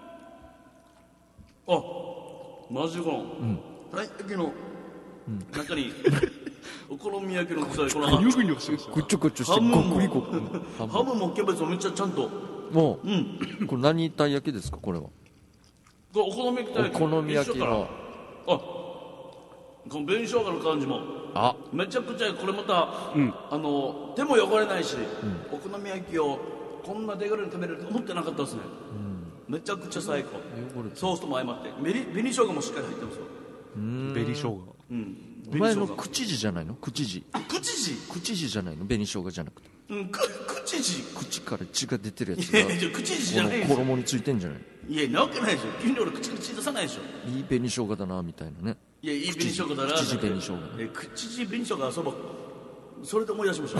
あ、マジこの、うん、たい焼きの中に、お好み焼きの臭いこのハム、 ぐちょぐちょしてごくりごく。 ハムもキャベツもめっちゃちゃんと。 もう、うん、これ何たい焼きですかこれは？ これお好み焼きたい焼き。 お好み焼きの。 あ、この紅生姜の感じも。 あ、 めちゃくちゃこれまた、うん、あの手も汚れないし、うん、お好み焼きをこんな手軽に食べれると思ってなかったですね。うん、めちゃくちゃ最高。ソースとも相まって紅紅生姜もしっかり入ってますよ。 紅生姜。 うん。 お前の口字じゃないの？口字。 口字？ 口字じゃないの？紅生姜じゃなくて。 うん、く口字。 口から血が出てるやつが。 いやいや、口字じゃないですよ。 衣についてんじゃないの？ いや、なわけないでしょ。急に俺口に血出さないでしょ。 いい紅生姜だなみたいなね。 いや、いい紅生姜だな。 口字紅生姜。 え、口字紅生姜そば。それで思い出しました。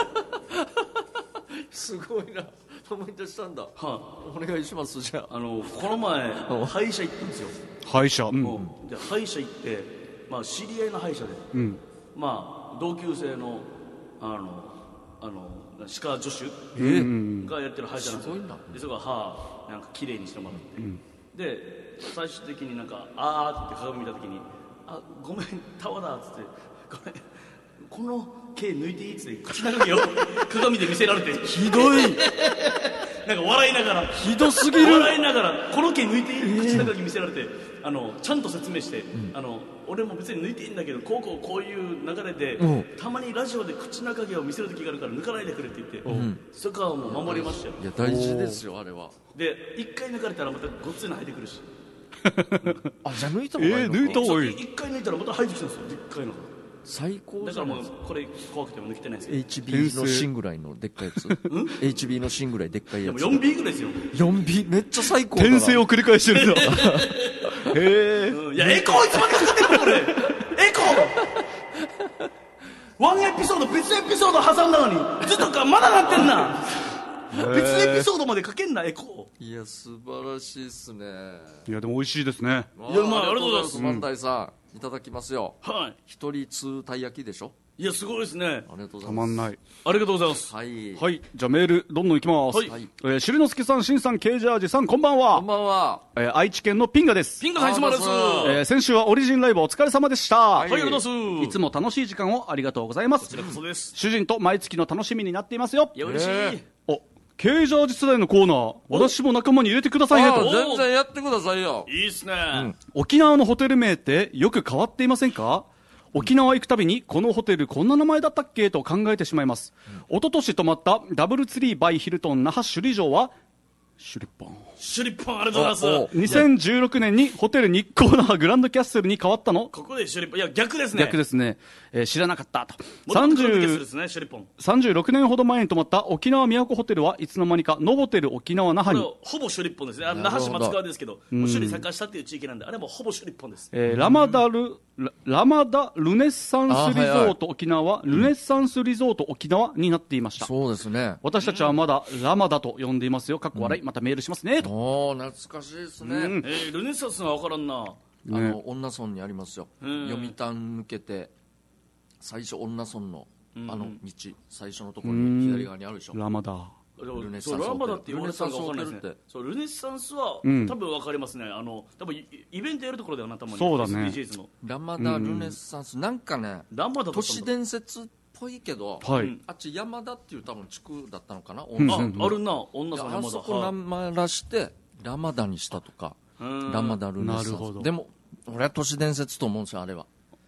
すごいな。思い出したんだ。はあ、 お願いしますじゃあ。 あのこの前歯医者行ったんですよ。 歯医者。うん。 で歯医者行って、まあ知り合いの歯医者で、うん、まあ同級生のあのあの歯科助手がやってる歯医者なんですよ。でそれが歯なんか綺麗にしてもらって、うん、で最終的になんかあーって鏡見た時にあごめんタワだっつってごめんこの毛抜いていいっつって口の中に鏡で見せられてひどいなんか笑いながらひどすぎる笑いながらこの毛抜いていい、えー、口の中に見せられてあのちゃんと説明して、うん、あの俺も別に抜いていいんだけどこうこうこういう流れで、うん、たまにラジオで口の中毛を見せる時があるから抜かないでくれって言って、うん、それからもう守りましたよ。 いや大事ですよあれは。 で一回抜かれたらまたごっついの生えてくるしあじゃあ抜いた方がいいのか。 えー、抜いた方がいい。 一回抜いたらまた生えてきたんですよでっかいのが。 最高だからもうこれ怖くても抜けてないですよ。 エイチビー の芯ぐらいのでっかいやつエイチビー の芯ぐらいでっかいやつ。 でも よんビー ぐらいですよ。 よんビーめっちゃ最高だな。 転生を繰り返してるんだへえ、うん、いやエコーいつまでかかってんのこれエコーワンエピソード別エピソード挟んだのにずっとかまだなってんな別エピソードまでかけんなエコー。 いや素晴らしいっすね。 いやでも美味しいですね。 いやまあありがとうございます。 万代さんいただきますよ。 はい。 一人通たい焼きでしょ。 いやすごいですね。ありがとうございます。 たまんない。 ありがとうございます。 はい、 はい、じゃあメールどんどんいきます。 はい、 えー、しりのすけさん、しんさん、ケイジャージさん、こんばんは。 こんばんは。 えー、愛知県のピンガです。 ピンガさんいつもです。 えー、先週はオリジンライブお疲れ様でした。 はい、ありがとうございます。 いつも楽しい時間をありがとうございます。 こちらこそです。 主人と毎月の楽しみになっていますよ。 いや嬉しい。えー、 おケイジャージ世代のコーナー、私も仲間に入れてくださいねと。 全然やってくださいよ。 いいっすね、うん、 沖縄のホテル名ってよく変わっていませんか？沖縄行くたびにこのホテルこんな名前だったっけと考えてしまいます、うん、一昨年泊まったダブルツリーバイヒルトン那覇首里城はシュリッポンシュリッポンありがとうございます。 にせんじゅうろくねんにホテル日光那覇グランドキャッスルに変わったの。 ここでシュリッポン。いや逆ですね。 逆ですね、えー、知らなかったと。 さんじゅう、 さんじゅうろくねんほど前に泊まった沖縄都ホテルはいつの間にかノボテル沖縄那覇に。 ほぼシュリッポンですね。那覇市松川ですけど、もう首里参加したっていう地域なんであれもほぼシュリッポンです、 えー、ラマダルラ, ラマダルネッサンスリゾート沖縄は、はいはい、ルネッサンスリゾート沖縄になっていました。 そうですね。 私たちはまだラマダと呼んでいますよ。かっこ笑い、うん、またメールしますねと。 おー懐かしいですね、うん、 えー、ルネッサンスが分からんな。 あの恩納村にありますよ。読谷抜けて最初恩納村のあの道、最初のところに左側にあるでしょ。 ラマダルネッサンスラマダって言われたのが分かんないですね。そうルネッサンスは、うん、多分分かりますね。あの多分イベントやるところではなたまに。 そうだね。 エスディージェーズ のラマダルネッサンス、うん、なんかねラマダ都市伝説っぽいけど、 はい、 あっち山田っていう多分地区だったのかな。 うん、あ, あるな女さん山田。 あそこ名前らしてラマダにしたとかラマダルネッサンス。でも俺は都市伝説と思うんですよあれは。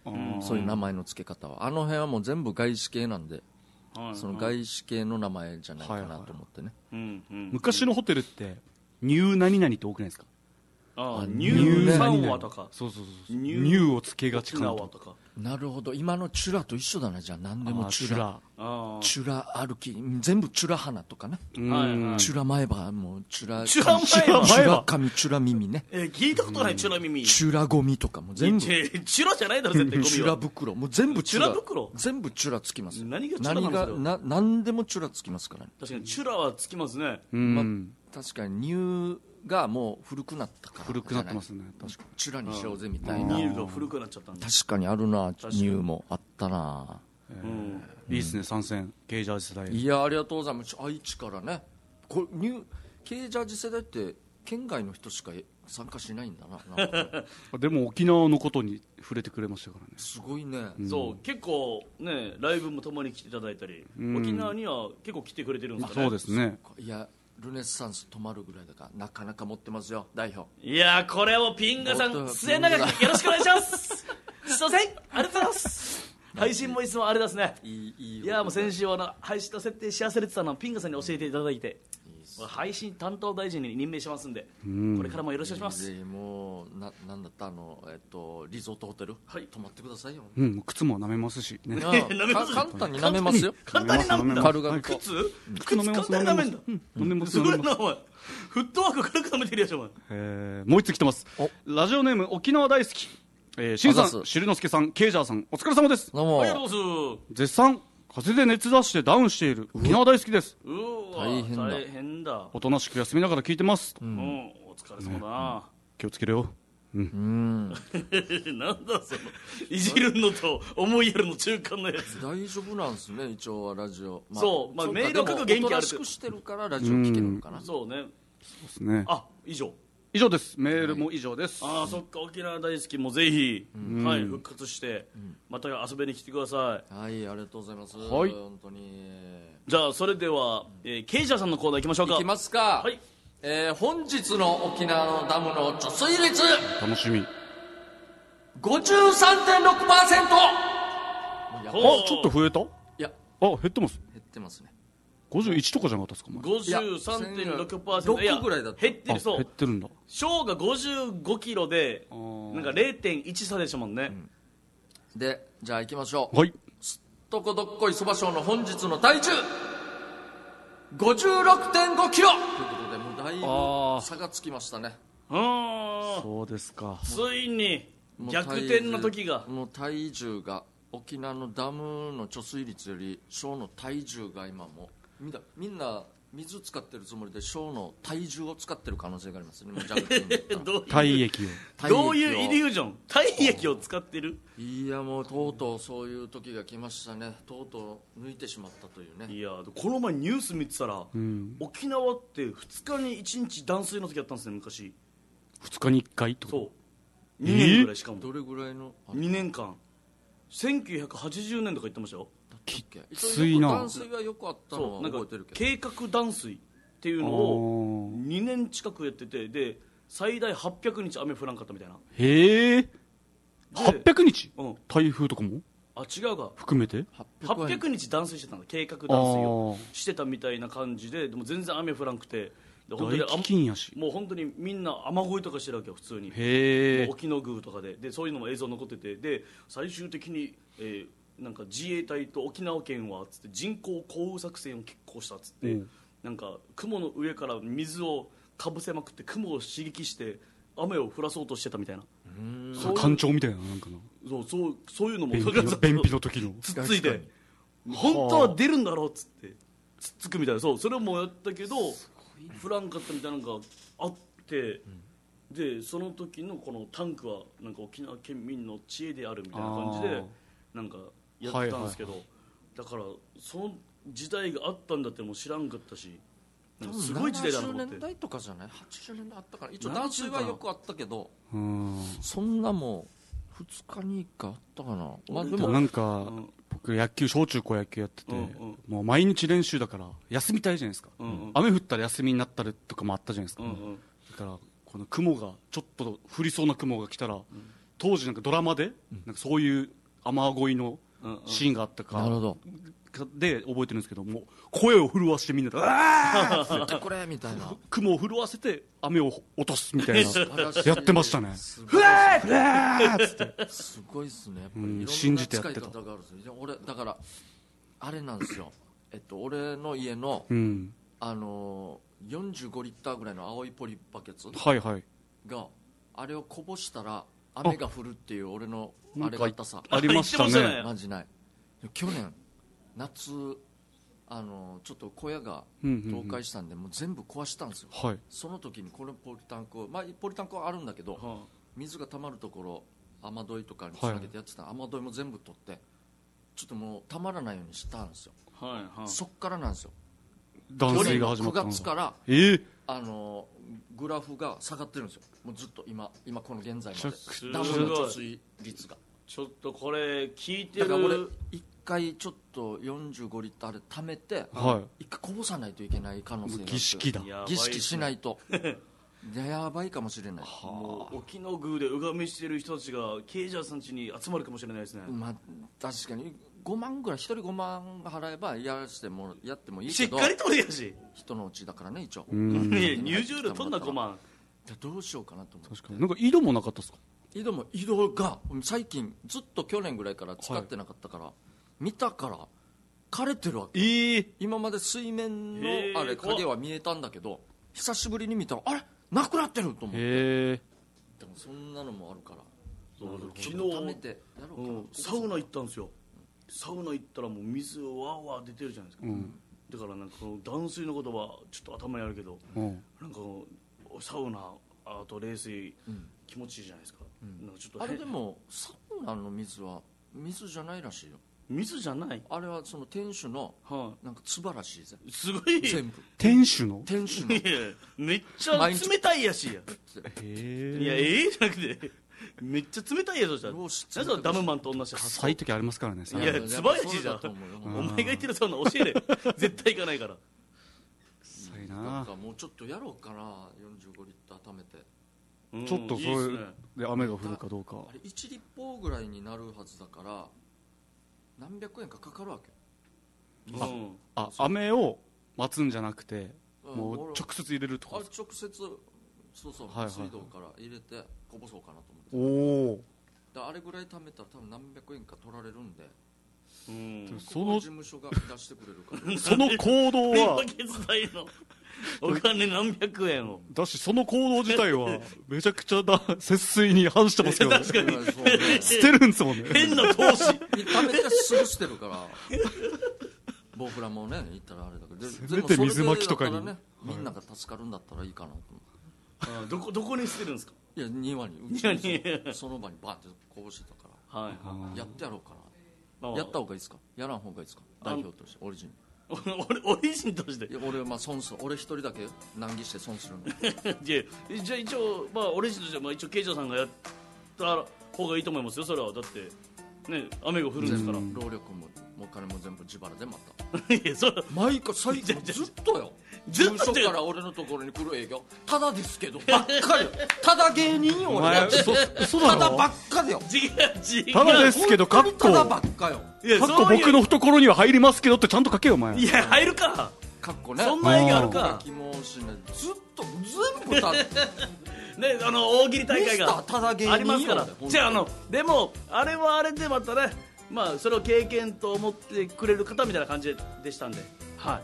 そういう名前の付け方は。あの辺はもう全部外資系なんで、その外資系の名前じゃないかなと思ってね。 昔のホテルってニュー何々って多くないですか？ ああ、ニューサンワとか、 そうそうそう、ニューをつけがちかなとか。 なるほど、今のチュラと一緒だね。じゃあ何でもチュラ、チュラ歩き、全部チュラ花とかね。チュラ前歯もチュラ、 チュラ前歯、 チュラ髪、チュラ耳ね。 え聞いたことないチュラ耳。 チュラゴミとかも全部。チュラじゃないだろ絶対ゴミは。 チュラ袋もう全部チュラ。 チュラ袋。 全部チュラつきます。 何がチュラなんですか？ な何でもチュラつきますからね。 確かにチュラはつきますね。 まあ確かにニューがもう古くなったから古くなってますね。確かにチュラにしようぜみたいな。 ニューが古くなっちゃったんだ。 確かにあるな。ニューもあったな。 いいですね。参戦ケージャージ世代。 いやありがとうございます。愛知からね。これニューケージャージ世代って県外の人しか参加しないんだな。なんかでも沖縄のことに触れてくれましたからね。 すごいね。 そう結構ねライブもたまに来ていただいたり、沖縄には結構来てくれてるんですかね。 そうですね。 いやルネッサンス泊まるぐらいだからなかなか持ってますよ代表。 いやこれをピンガさん末永くよろしくお願いしますすいませんありがとうございます。配信もいつもあれですね。いいいいいやもう先週はの配信の設定し忘れてたのをピンガさんに教えていただいて、配信担当大臣に任命しますんで、これからもよろしくお願いします。 もうななんだったあの、えっと、リゾートホテル、はい、泊まってくださいよ。 うん、靴も舐めますし、ね、 簡単に舐めますよ。 簡単に舐めんだ。 軽々 と靴靴簡単に舐めんだ。 飲めます。 すごいなお前。フットワーク軽く舐めてるやつお前。 えー、もう一つ来てます。ラジオネーム沖縄大好き、えー、しんさん、しるのすけさん、ケイジャーさん、お疲れ様です。 どうも。 ありがとうございます。 絶賛風邪で熱出してダウンしている沖縄大好きです。 うわ大変だ。 大変だ。 おとなしく休みながら聞いてます。 うん、お疲れ様だな。 気をつけろよ。うん。 なんだそのいじるのと思いやるの中間のやつ。 大丈夫なんですね一応はラジオ。 そうまあメールを書く元気ある。おとなしくしてるからラジオ聞けるのかな。 そうね。 そうですね。 あ以上。 以上です。メールも以上です。 ああそっか沖縄大好きもぜひはい復活してまた遊びに来てください。 はいありがとうございます。 はい本当に。 じゃあそれではケイジャーさんのコーナー行きましょうか。 行きますか。 はい。 えー、本日の沖縄のダムの貯水率楽しみ。 ごじゅうさんてんろくパーセント。 あちょっと増えた。いやあ減ってます。 減ってますね。 ごじゅういちとかじゃなかったですか。 ごじゅうさんてんろくパーセント。 ろくぐらいだった。 減ってる。そう減ってるんだ。 小がごじゅうごキロでなんか れいてんいち 差でしたもんね、 うん、でじゃあ行きましょう。 はい。 すっとこどっこいそば賞の本日の体重 ごじゅうろくてんごキロということでもうだいぶ差がつきましたね。 ああそうですか。 ついに逆転の時がもう体重が沖縄のダムの貯水率より小の体重が今もみんなみんな水使ってるつもりで小の体重を使ってる可能性がありますね。 体液をどういうイリュージョン。体液を使ってる。 いやもうとうとうそういう時が来ましたね。とうとう抜いてしまったというね。 いやこの前ニュース見てたら、うん、沖縄ってふつかにいちにち断水の時あったんですね昔。 ふつかにいっかいってこと。 そうにねんぐらいしかも。 どれぐらいのにねんかんせんきゅうひゃくはちじゅうねんとか言ってましたよ。 きついな。 断水がよくあったのは覚えてるけど、 計画断水っていうのをにねん近くやってて、で最大はっぴゃくにち雨降らんかったみたいな。 へえ。はっぴゃくにち、うん、台風とかもあ違うか含めてはっぴゃくにち断水してたんだ。計画断水をしてたみたいな感じで、でも全然雨降らんくて、 大飢饉やし、 もう本当にみんな雨乞いとかしてるわけよ普通に。 へえ。 沖の宮とかででそういうのも映像残ってて、で最終的に、えーなんか自衛隊と沖縄県はつって人工降雨作戦を決行したっつって、うん、なんか雲の上から水をかぶせまくって雲を刺激して雨を降らそうとしてたみたいな。 そう干潮みたいななんかな。 そうそうそういうのも便秘の時のつっついて本当は出るんだろうっつってつっつくみたいな。そうそれもやったけど降らんかったみたいなのがあって、うん、でその時のこのタンクはなんか沖縄県民の知恵であるみたいな感じでなんかやってたんですけど、はいはいはい、だからその時代があったんだってもう知らんかったし、すごい時代だなと思って。ななじゅうねんだいとかじゃないはちじゅうねんだいあったから一応断水はよくあったけど、うん、そんなもうふつかにいっかいあったかな。 まあ、でもなんか、うん、僕野球小中高野球やってて、うんうん、もう毎日練習だから休みたいじゃないですか、うんうん、雨降ったら休みになったりとかもあったじゃないですか、うんうん、だからこの雲がちょっと降りそうな雲が来たら、うん当時なんかドラマでなんかそういう雨乞いのシーンがあったか、 なるほどで覚えてるんですけども、声を震わしてみんなであーこれみたいな雲を震わせて雨を落とすみたいなやってましたね。 ふわーふわーっつってすごいっすねやっぱり、うん、いろんな信じてやってた。 使い方があるんですよ。俺だからあれなんですよ、えっと俺の家の、 うん、 あのー、よんじゅうごリッターぐらいの青いポリバケツが、 はいはい、 あれをこぼしたら雨が降るっていう俺のあれがあったさ。 ありましたね。 マジない。去年夏あのちょっと小屋が倒壊したんで、もう全部壊したんですよ、 はい、 その時にこのポリタンク、まあ、ポリタンクはあるんだけど、はあ、水が溜まるところ雨どいとかにつなげてやってた、はい、雨どいも全部取ってちょっともう溜まらないようにしたんですよ、はいはい、そっからなんですよ断水が始まったのくがつから、 えー、 あのグラフが下がってるんですよ、もうずっと今今この現在までダムの貯水率がちょっとこれ聞いてる。 だから俺一回ちょっとよんじゅうごリッターで溜めて、はい、一回こぼさないといけない可能性がある。 儀式だ。 儀式しないとやばいかもしれない。 もう沖の宮でうがみしてる人たちがケイジャーさん家に集まるかもしれないですね。 まあ確かにごまんぐらいひとりごまん払えばやらしてもやってもいいけど、 しっかり取るやし人のうちだからね一応。 入場料取んなごまん。 どうしようかなと思って。 確かになんか井戸もなかったですか。 井戸も井戸が最近ずっと去年ぐらいから使ってなかったから、はい、見たから枯れてるわけ、えー、今まで水面のあれ影は見えたんだけど、久しぶりに見たらあれなくなってると思って、えー、でもそんなのもあるから昨日貯めてやろうかな、うん、サウナ行ったんですよ。サウナ行ったらもう水わーわー出てるじゃないですか、うん、だからなんかこの断水のことはちょっと頭にあるけど、うん、なんかサウナあと冷水、うん、気持ちいいじゃないですか、うん、なんかちょっとあれでもサウナの水は水じゃないらしいよ。 水じゃない。 あれはその店主のなんか唾らしいぜ。 すごい全部店主の店主のいやめっちゃ冷たいやしや。へいやええじゃなくてめっちゃ冷たいやつしたら何そのダムマンと同じ臭い時ありますからね。 いやつばやしじゃん。お前が言ってるサウナ教えれ絶対行かないから。 臭いな。 なんかもうちょっとやろうかな。よんじゅうごリッター貯めてちょっとそれで雨が降るかどうか。 あれいち立方ぐらいになるはずだから何百円かかかるわけ。 あ、あ雨を待つんじゃなくて、うん、もう直接入れるとか。 あれ直接そうそう、はいはいはい、水道から入れてこぼそうかなと思って。おお。あれぐらい貯めたら多分何百円か取られるんで。うん、その事務所が出してくれるからその行動はお金何百円をだし、その行動自体はめちゃくちゃな節水に反してますよね。 確かに捨てるんですもんね。 変な投資貯めてすぐ捨てるからボウフラもね言ったらあれだけど、 せめて水まきとかに、 ね、みんなが助かるんだったらいいかなと思って。 あどこどこに捨てるんですか。 いや庭にうちにその場にバーってこぼしてたから、はいはい、やってやろうかな。やった方がいいですかやらん方がいいですか。代表としてオリジン俺オリジンとして。 いや俺はまあ損する。俺一人だけ難儀して損するんでいやじゃあ一応まあオリジンとしてはまあ一応ケイジャーさんがやった方がいいと思いますよ。それはだってね雨が降るんですから。 労力もお金も全部自腹でまたいやそれ毎回最近ずっとよ。事務所から俺のところに来る営業ただですけどばっかりただ芸人よ俺ただばっかだよ。 違う違うただですけどかっこただばっかよ。 かっこ僕の懐には入りますけどってちゃんと書けよお前。 いや入るかかっこね。 そんな営業あるか。 気もしないずっと全部ただね、あの大喜利大会がありますからじゃあ、あのでもあれはあれでまたね、まあそれを経験と思ってくれる方みたいな感じでしたんで、はい。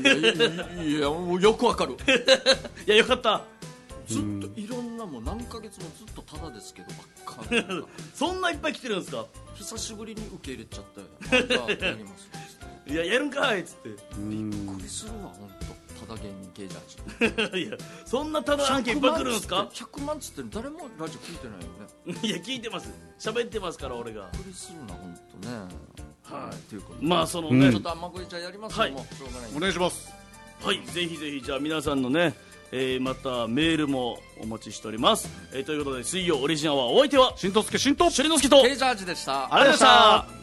いやいやいやもうよくわかるいやよかった。 ずっといろんなもう何ヶ月もずっとただですけどばっかりそんないっぱい来てるんですか。 久しぶりに受け入れちゃったよ。またやりますいややるんかいっつってびっくりするわ本当。ただ芸人系ジャージいやそんなただ案件いっぱい来るんですか。 ひゃくまんっつって誰もラジオ聞いてないよねいや聞いてます。喋ってますから俺が。 びっくりするな本当ね。 はい、 ということでまあそのね、 ちょっと甘食いちゃんやりますけども、はい、しょうがない。 お願いします。 はい、ぜひぜひじゃあ皆さんのね、えー、またメールもお待ちしております、えー、ということで水曜オリジナルはお相手はしんとすけしんとしゅりのすけとケイジャージでした。 ありがとうございました。